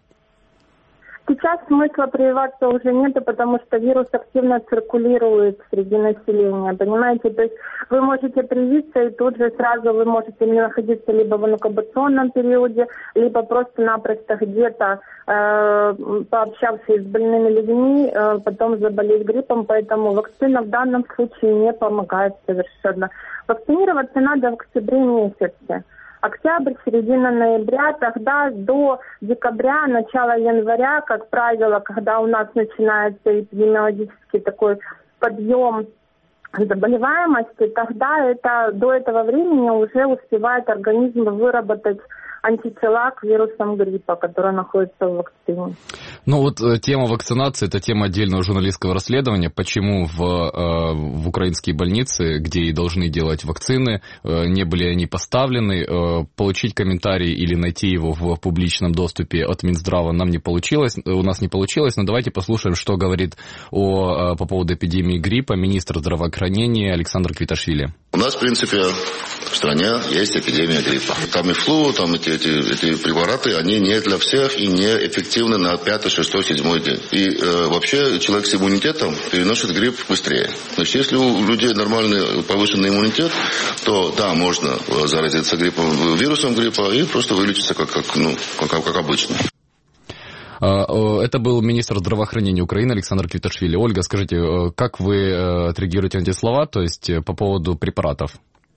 Speaker 5: Сейчас смысла прививаться уже нет, потому что вирус активно циркулирует среди населения, понимаете? То есть вы можете привиться, и тут же сразу вы можете не находиться либо в инкубационном периоде, либо просто-напросто где-то, э, пообщавшись с больными людьми, э, потом заболеть гриппом, поэтому вакцина в данном случае не помогает совершенно. Вакцинироваться надо в октябре месяце. Октябрь, середина ноября, тогда до декабря, начала января, как правило, когда у нас начинается эпидемиологический такой подъем заболеваемости, тогда это, до этого времени уже успевает организм выработать антитела к вирусам гриппа, которые находятся в вакцине.
Speaker 2: Ну вот э, тема вакцинации – это тема отдельного журналистского расследования. Почему в, э, в украинские больницы, где и должны делать вакцины, э, не были они поставлены? Э, получить комментарий или найти его в публичном доступе от Минздрава нам не получилось, у нас не получилось. Но давайте послушаем, что говорит о, по поводу эпидемии гриппа министр здравоохранения Александр Квиташвили.
Speaker 7: У нас, в принципе, в стране есть эпидемия гриппа. Тамифлу, там эти, эти, эти препараты, они не для всех и не эффективны на пятый, шестой, седьмой день. И э, вообще человек с иммунитетом переносит грипп быстрее. Значит, если у людей нормальный повышенный иммунитет, то да, можно заразиться гриппом, вирусом гриппа и просто вылечиться как, как, ну, как, как обычно.
Speaker 2: Это был министр здравоохранения Украины Александр Квиташвили. Ольга, скажите, как вы отреагируете на эти слова, то есть по поводу препаратов?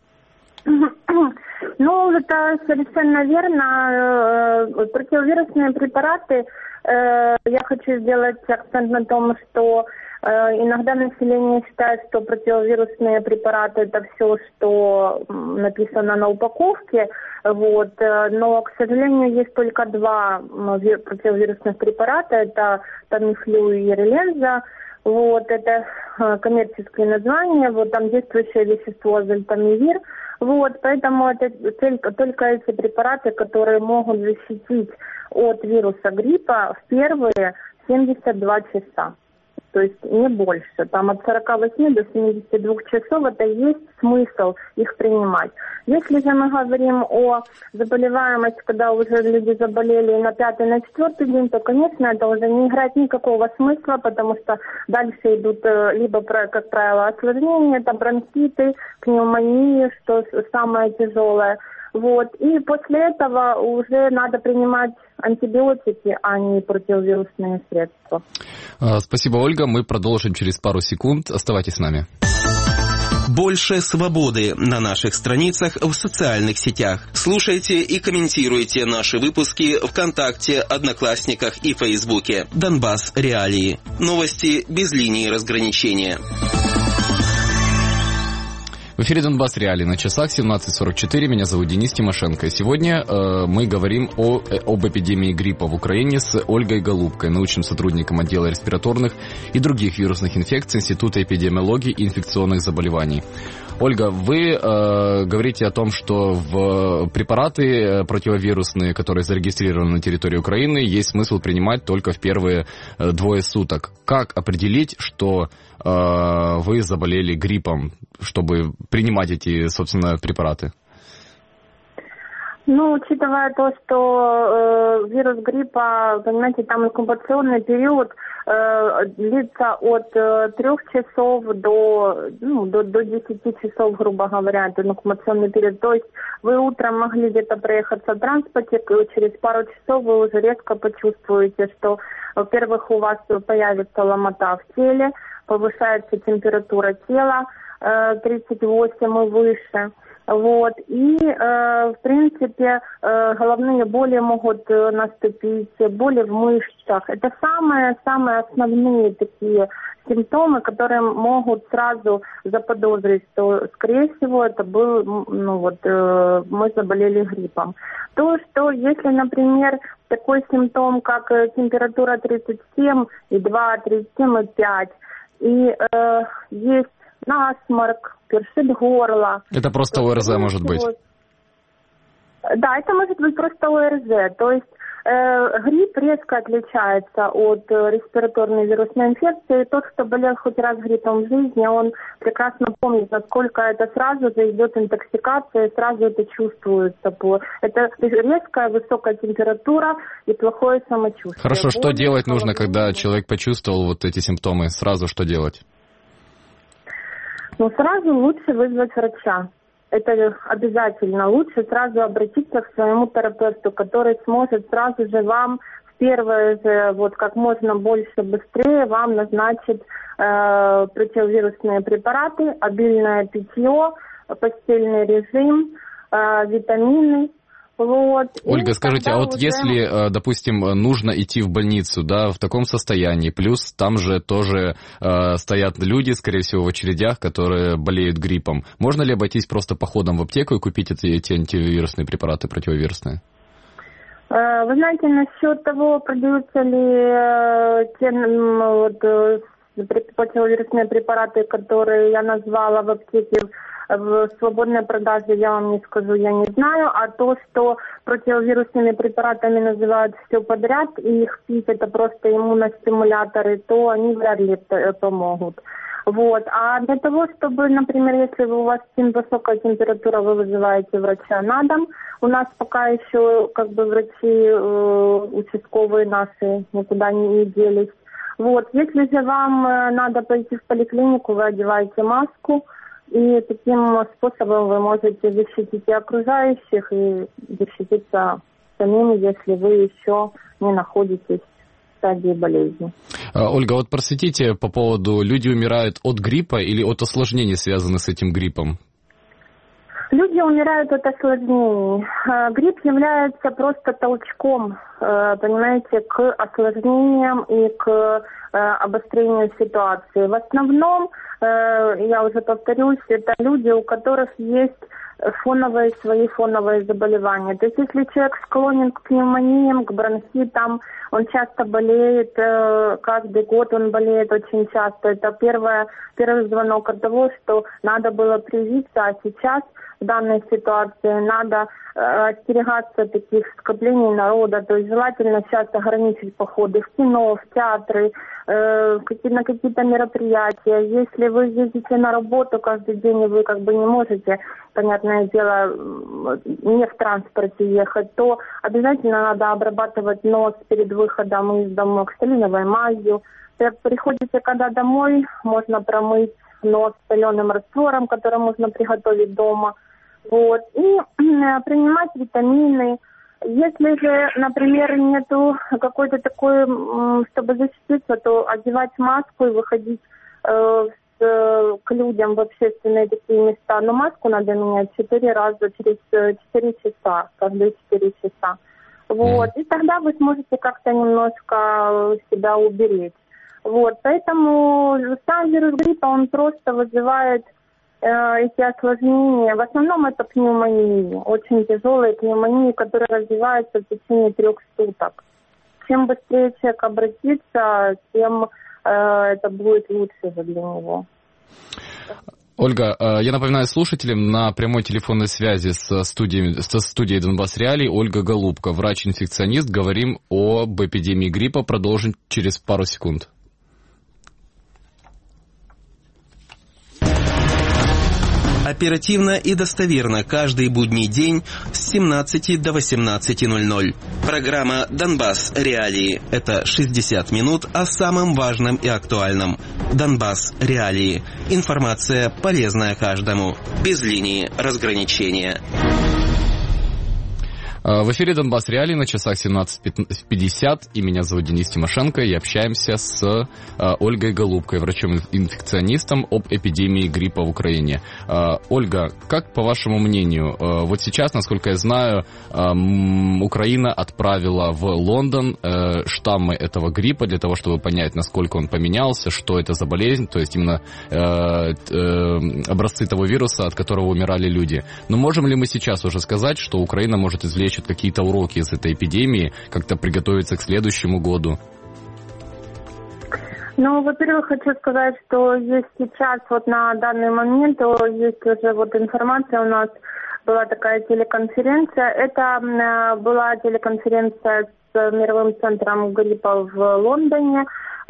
Speaker 5: Ну, это совершенно верно. Противовирусные препараты, я хочу сделать акцент на том, что иногда население считает, что противовирусные препараты – это все, что написано на упаковке, вот. Но, к сожалению, есть только два противовирусных препарата – это Тамифлю и Реленза. Вот, это коммерческие названия, вот там действующее вещество зольтамивир. Вот, поэтому это только эти препараты, которые могут защитить от вируса гриппа в первые семьдесят два часа. то есть не больше. Там от сорока восьми до семидесяти двух часов это и есть смысл их принимать. Если же мы говорим о заболеваемости, когда уже люди заболели на пятый, на четвертый день, то, конечно, это уже не играет никакого смысла, потому что дальше идут либо, как правило, осложнения, это бронхиты, пневмонии, что самое тяжелое. Вот. И после этого уже надо принимать антибиотики, а не противовирусные средства.
Speaker 2: Спасибо, Ольга. Мы продолжим через пару секунд. Оставайтесь с нами.
Speaker 1: Больше свободы на наших страницах в социальных сетях. Слушайте и комментируйте наши выпуски ВКонтакте, Одноклассниках и Фейсбуке. Донбасс Реалии. Новости без линии разграничения.
Speaker 2: В эфире «Донбасс Реалии», на часах семнадцать сорок четыре. Меня зовут Денис Тимошенко. Сегодня э, мы говорим о, об эпидемии гриппа в Украине с Ольгой Голубкой, научным сотрудником отдела респираторных и других вирусных инфекций Института эпидемиологии и инфекционных заболеваний. Ольга, вы э, говорите о том, что в препараты противовирусные, которые зарегистрированы на территории Украины, есть смысл принимать только в первые э, двое суток. Как определить, что э, вы заболели гриппом, чтобы принимать эти, собственно, препараты?
Speaker 5: Ну, учитывая то, что э, вирус гриппа, понимаете, там инкубационный период э, длится от э, трех часов до, ну, до, до десяти часов, грубо говоря, это инкубационный период. То есть вы утром могли где-то проехаться в транспорте, через пару часов вы уже резко почувствуете, что, во-первых, у вас появится ломота в теле, повышается температура тела, э, тридцать восемь и выше. Вот. И, э, в принципе, э, головные боли могут э, наступить, боли в мышцах. Это самые-самые основные такие симптомы, которые могут сразу заподозрить, что, скорее всего, это был, ну вот, э, мы заболели гриппом. То, что если, например, такой симптом, как температура тридцать семь и два, тридцать семь и пять, и э, есть насморк, першит горло.
Speaker 2: Это просто ОРЗ может быть?
Speaker 5: Да, это может быть просто ОРЗ. То есть э, грипп резко отличается от э, респираторной вирусной инфекции. Тот, кто болел хоть раз гриппом в жизни, он прекрасно помнит, насколько это сразу же идет интоксикация, сразу это чувствуется. По... Это резкая высокая температура и плохое самочувствие.
Speaker 2: Хорошо,
Speaker 5: Боль,
Speaker 2: что делать нужно,
Speaker 5: головные...
Speaker 2: когда человек почувствовал вот эти симптомы? Сразу что делать?
Speaker 5: Ну, сразу лучше вызвать врача. Это обязательно. Лучше сразу обратиться к своему терапевту, который сможет сразу же вам в первое же, вот как можно больше, быстрее вам назначит э, противовирусные препараты, обильное питье, постельный режим, э, витамины. Вот.
Speaker 2: Ольга, скажите, а вот
Speaker 5: уже...
Speaker 2: если, допустим, нужно идти в больницу, да, в таком состоянии, плюс там же тоже э, стоят люди, скорее всего, в очередях, которые болеют гриппом, можно ли обойтись просто походом в аптеку и купить эти, эти антивирусные препараты, противовирусные?
Speaker 5: Вы знаете, насчет того, продаются ли те вот, противовирусные препараты, которые я назвала в аптеке, в свободной продаже, я вам не скажу, я не знаю. А то, что противовирусными препаратами называют все подряд, и их пить это просто иммуностимуляторы, то они вряд ли помогут. Вот. А для того, чтобы, например, если у вас высокая температура, вы вызываете врача на дом, у нас пока еще как бы врачи э, участковые наши никуда не делись. Вот. Если же вам э, надо пойти в поликлинику, вы одеваете маску, и таким способом вы можете защитить и окружающих, и защититься самим, если вы еще не находитесь в стадии болезни.
Speaker 2: Ольга, вот просветите по поводу, люди умирают от гриппа или от осложнений, связанных с этим гриппом?
Speaker 5: Люди умирают от осложнений. Грипп является просто толчком, понимаете, к осложнениям и к обострению ситуации. В основном я уже повторюсь, это люди, у которых есть фоновые, свои фоновые заболевания. То есть если человек склонен к пневмониям, к бронхитам, он часто болеет, каждый год он болеет очень часто. Это первое, первый звонок от того, что надо было привиться, а сейчас в данной ситуации надо остерегаться таких скоплений народа, то есть желательно сейчас ограничить походы в кино, в театры, э, на какие-то мероприятия. Если вы ездите на работу каждый день, и вы как бы не можете, понятное дело, не в транспорте ехать, то обязательно надо обрабатывать нос перед выходом из дома ксилиновой мазью. Приходите когда домой, можно промыть нос соленым раствором, который можно приготовить дома. Вот. И э, принимать витамины. Если же, например, нету какой-то такой, э, чтобы защититься, то одевать маску и выходить э, с, э, к людям в общественные такие места. Но маску надо менять четыре раза через четыре часа, каждые четыре часа. Вот. И тогда вы сможете как-то немножко себя уберечь. Вот. Поэтому сам вирус гриппа, он просто вызывает эти осложнения. В основном это пневмонии, очень тяжелые пневмонии, которые развиваются в течение трех суток. Чем быстрее человек обратится, тем э, это будет лучше для него.
Speaker 2: Ольга, я напоминаю слушателям, на прямой телефонной связи со студией, со студией Донбасс Реалии Ольга Голубка, врач-инфекционист. Говорим об эпидемии гриппа. Продолжим через пару секунд.
Speaker 1: Оперативно и достоверно каждый будний день с семнадцати до восемнадцати ноль-ноль. Программа «Донбасс Реалии» — это шестьдесят минут о самом важном и актуальном. «Донбасс Реалии» — информация, полезная каждому, без линии разграничения.
Speaker 2: В эфире «Донбасс Реалии» на часах семнадцать пятьдесят, и меня зовут Денис Тимошенко, и общаемся с Ольгой Голубкой, врачом-инфекционистом, об эпидемии гриппа в Украине. Ольга, как по вашему мнению, вот сейчас, насколько я знаю, Украина отправила в Лондон штаммы этого гриппа для того, чтобы понять, насколько он поменялся, что это за болезнь, то есть именно образцы того вируса, от которого умирали люди. Но можем ли мы сейчас уже сказать, что Украина может извлечь какие-то уроки из этой эпидемии, как-то приготовиться к следующему году?
Speaker 5: Ну, во-первых, хочу сказать, что есть сейчас, вот на данный момент, есть уже вот информация, у нас была такая телеконференция. Это была телеконференция с мировым центром гриппа в Лондоне.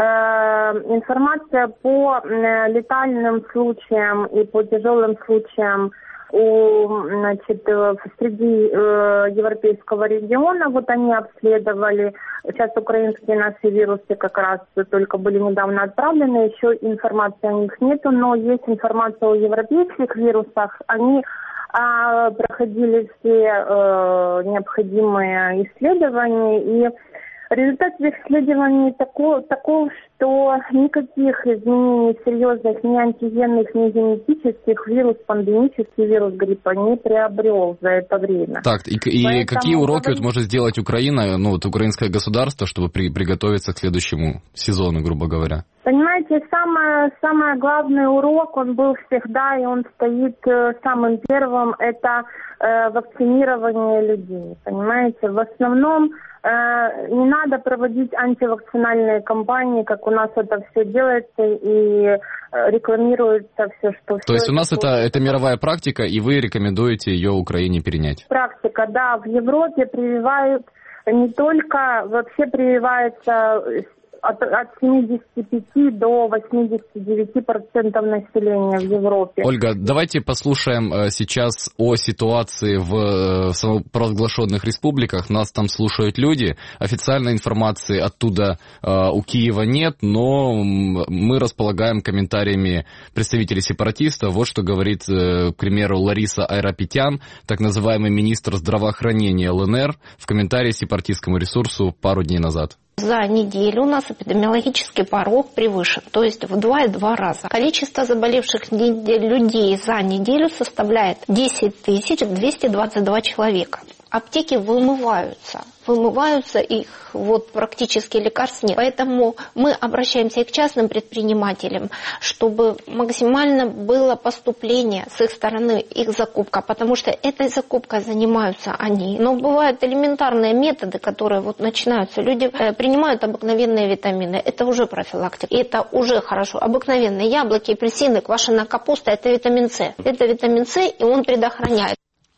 Speaker 5: Информация по летальным случаям и по тяжелым случаям у, значит, среди э, европейского региона, вот они обследовали. Сейчас украинские наши вирусы как раз только были недавно отправлены, еще информации о них нету, но есть информация о европейских вирусах. Они э, проходили все э, необходимые исследования, и результат этих исследований таков, таков, что никаких изменений серьезных ни антигенных, ни генетических вирус, пандемический вирус гриппа не приобрел за это время.
Speaker 2: Так, и, и Поэтому какие уроки вот может сделать Украина, ну вот украинское государство, чтобы при, приготовиться к следующему сезону, грубо говоря?
Speaker 5: Понимаете, самое, самое главный урок, он был всегда, и он стоит э, самым первым, это э, вакцинирование людей, понимаете? В основном э, не надо проводить антивакцинальные кампании, как у нас это все делается, и э, рекламируется все, что...
Speaker 2: То есть у нас это,
Speaker 5: это,
Speaker 2: это мировая практика, и вы рекомендуете ее Украине перенять?
Speaker 5: Практика, да, в Европе прививают не только, вообще прививается... От, от семидесяти пяти до восьмидесяти девяти процентов населения в Европе.
Speaker 2: Ольга, давайте послушаем сейчас о ситуации в, в самопровозглашенных республиках. Нас там слушают люди. Официальной информации оттуда э, у Киева нет, но мы располагаем комментариями представителей сепаратистов. Вот что говорит, э, к примеру, Лариса Айрапетян, так называемый министр здравоохранения ЛНР, в комментарии сепаратистскому ресурсу пару дней назад.
Speaker 10: За неделю у нас эпидемиологический порог превышен, то есть в два и два раза. Количество заболевших людей за неделю составляет десять тысяч двести двадцать два человека. Аптеки вымываются. вымываются, их вот практически лекарств нет. Поэтому мы обращаемся и к частным предпринимателям, чтобы максимально было поступление с их стороны, их закупка, потому что этой закупкой занимаются они. Но бывают элементарные методы, которые вот начинаются. Люди э, принимают обыкновенные витамины, это уже профилактика, и это уже хорошо. Обыкновенные яблоки, апельсины, квашеная капуста – это витамин С. Это витамин С, и он предохраняет.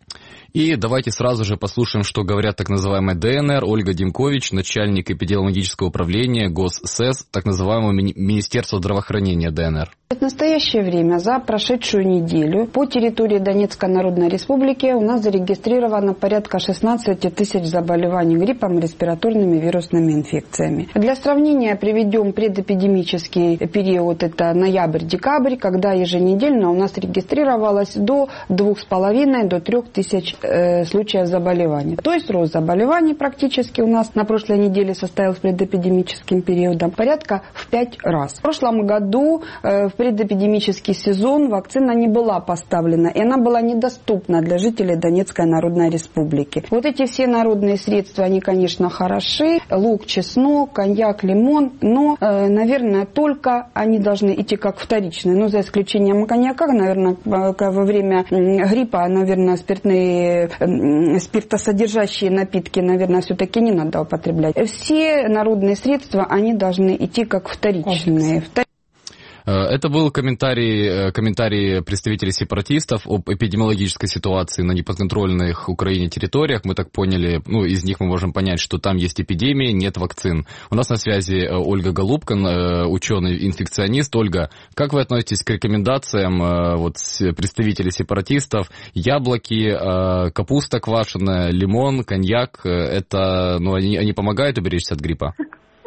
Speaker 2: И давайте сразу же послушаем, что говорят так называемая ДНР. Ольга Демкович, начальник эпидемиологического управления ГосСЭС, так называемого Министерства здравоохранения ДНР.
Speaker 11: В настоящее время за прошедшую неделю по территории Донецкой Народной Республики у нас зарегистрировано порядка шестнадцать тысяч заболеваний гриппом и респираторными вирусными инфекциями. Для сравнения приведем предэпидемический период, это ноябрь-декабрь, когда еженедельно у нас регистрировалось до двух с половиной до трех тысяч э, случаев заболеваний. То есть рост заболеваний практически у нас на прошлой неделе составил с предэпидемическим периодом порядка в пять раз. В прошлом году э, в предэпидемический сезон вакцина не была поставлена, и она была недоступна для жителей Донецкой Народной Республики. Вот эти все народные средства, они, конечно, хороши. Лук, чеснок, коньяк, лимон, но, э, наверное, только они должны идти как вторичные. Ну, за исключением коньяка, наверное, во время гриппа, наверное, спиртные, э, спиртосодержащие напитки, наверное, все-таки не надо употреблять. Все народные средства, они должны идти как вторичные.
Speaker 2: Это был комментарий, комментарий представителей сепаратистов об эпидемиологической ситуации на неподконтрольных Украине территориях. Мы так поняли, ну, из них мы можем понять, что там есть эпидемия, нет вакцин. У нас на связи Ольга Голубка, ученый-инфекционист. Ольга, как вы относитесь к рекомендациям вот, представителей сепаратистов? Яблоки, капуста квашеная, лимон, коньяк, это, ну, они, они помогают уберечься от гриппа?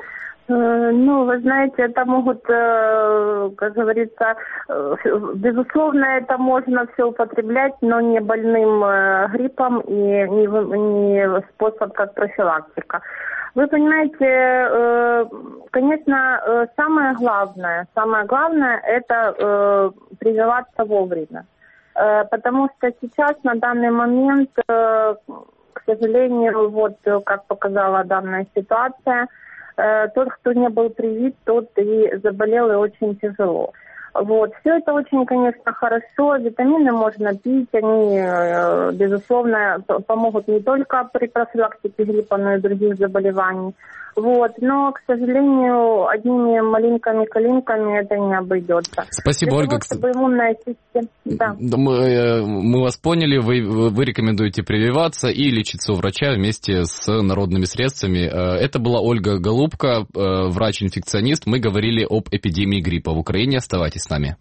Speaker 5: Ну, вы знаете, это могут, как говорится, безусловно, это можно все употреблять, но не больным гриппом и не, не способ как профилактика. Вы понимаете, конечно, самое главное, самое главное это прививаться вовремя, потому что сейчас на данный момент, к сожалению, вот как показала данная ситуация, тот, кто не был привит, тот и заболел, и очень тяжело. Вот. Все это очень, конечно, хорошо. Витамины можно пить, они, безусловно, помогут не только при профилактике гриппа, но и других заболеваний. Вот. Но, к сожалению, одними маленькими-калинками это не обойдется.
Speaker 2: Спасибо,
Speaker 5: Для
Speaker 2: Ольга.
Speaker 5: того, чтобы иммунная система... Да.
Speaker 2: Мы, мы вас поняли, вы, вы рекомендуете прививаться и лечиться у врача вместе с народными средствами. Это была Ольга Голубка, врач-инфекционист. Мы говорили об эпидемии гриппа в Украине. Оставайтесь с нами.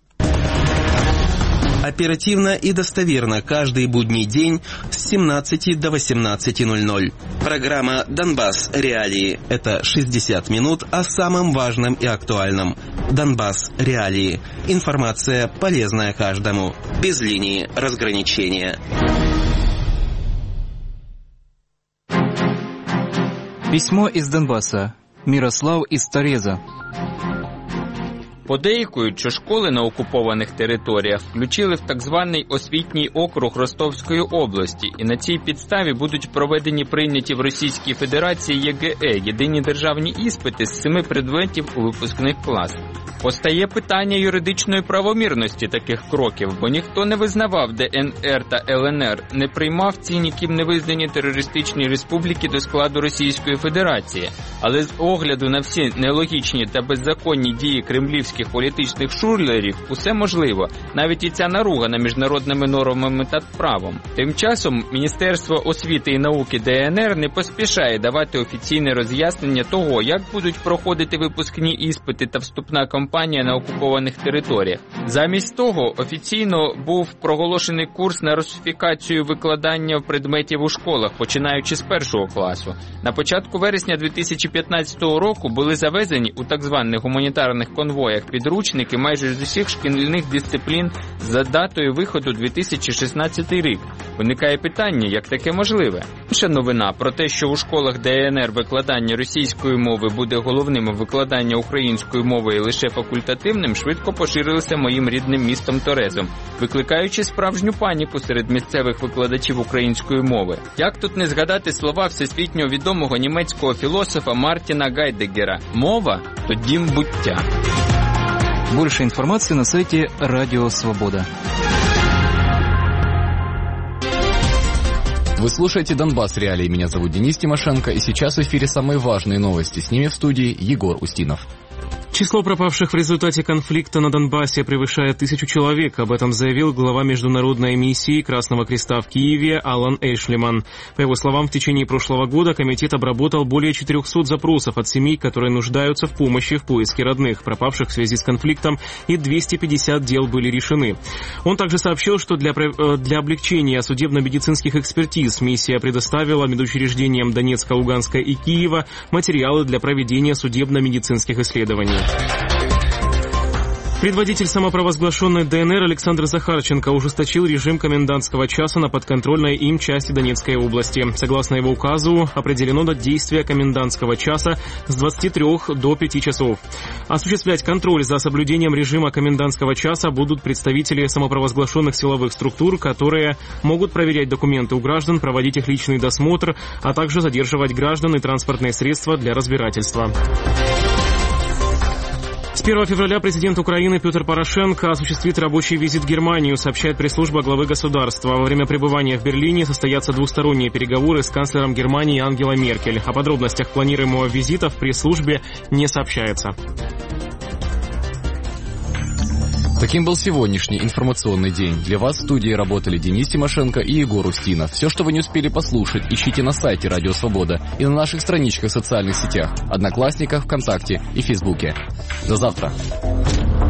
Speaker 1: Оперативно и достоверно каждый будний день с семнадцати до восемнадцати ноль-ноль. Программа «Донбасс. Реалии». Это шестьдесят минут о самом важном и актуальном. «Донбасс. Реалии». Информация, полезная каждому. Без линии разграничения.
Speaker 23: Письмо из Донбасса. Мирослав из Тореза.
Speaker 12: Подейкують, що школи на окупованих територіях включили в так званий освітній округ Ростовської області, і на цій підставі будуть проведені прийняті в Російській Федерації ЄГЕ – єдині державні іспити з семи предметів у випускних класах. Постає питання юридичної правомірності таких кроків, бо ніхто не визнавав ДНР та ЛНР, не приймав ці ніким не визнані терористичні республіки до складу Російської Федерації. Але з огляду на всі нелогічні та беззаконні дії кремлівських політичних шулерів усе можливо, навіть і ця наруга міжнародними нормами та правом. Тим часом Міністерство освіти і науки ДНР не поспішає давати офіційне роз'яснення того, як будуть проходити випускні іспити та вступна кампанія на окупованих територіях. Замість того, офіційно був проголошений курс на русифікацію викладання предметів у школах, починаючи з першого класу. На початку вересня дві тисячі п'ятнадцятого року були завезені у так званих гуманітарних конвоях підручники майже з усіх шкільних дисциплін за датою виходу дві тисячі шістнадцятий рік. Виникає питання, як таке можливе? Інша новина про те, що у школах Де Ен Ер викладання російської мови буде головним, а викладання української мови лише факультативним, швидко поширилися моїм рідним містом Торезом, викликаючи справжню паніку серед місцевих викладачів української мови. Як тут не згадати слова всесвітньо відомого німецького філософа Мартіна Гайдеггера «Мова – то дім буття».
Speaker 23: Больше информации на сайте Радио Свобода.
Speaker 2: Вы слушаете «Донбасс Реалии». Меня зовут Денис Тимошенко, и сейчас в эфире самые важные новости. С ними в студии Егор Устинов.
Speaker 3: Число пропавших в результате конфликта на Донбассе превышает тысячу человек. Об этом заявил глава Международной миссии Красного Креста в Киеве Алан Эшлиман. По его словам, в течение прошлого года комитет обработал более четырехсот запросов от семей, которые нуждаются в помощи в поиске родных, пропавших в связи с конфликтом, и двести пятьдесят дел были решены. Он также сообщил, что для, для облегчения судебно-медицинских экспертиз миссия предоставила медучреждениям Донецка, Луганска и Киева материалы для проведения судебно-медицинских исследований. Предводитель самопровозглашенной Дэ Эн Эр Александр Захарченко ужесточил режим комендантского часа на подконтрольной им части Донецкой области. Согласно его указу, определено действие комендантского часа с двадцати трёх до пяти часов. Осуществлять контроль за соблюдением режима комендантского часа будут представители самопровозглашенных силовых структур, которые могут проверять документы у граждан, проводить их личный досмотр, а также задерживать граждан и транспортные средства для разбирательства. С первого февраля президент Украины Петр Порошенко осуществит рабочий визит в Германию, сообщает пресс-служба главы государства. Во время пребывания в Берлине состоятся двусторонние переговоры с канцлером Германии Ангелой Меркель. О подробностях планируемого визита в пресс-службе не сообщается.
Speaker 2: Таким был сегодняшний информационный день. Для вас в студии работали Денис Тимошенко и Егор Устинов. Все, что вы не успели послушать, ищите на сайте Радио Свобода и на наших страничках в социальных сетях, Одноклассниках, ВКонтакте и Фейсбуке. До завтра.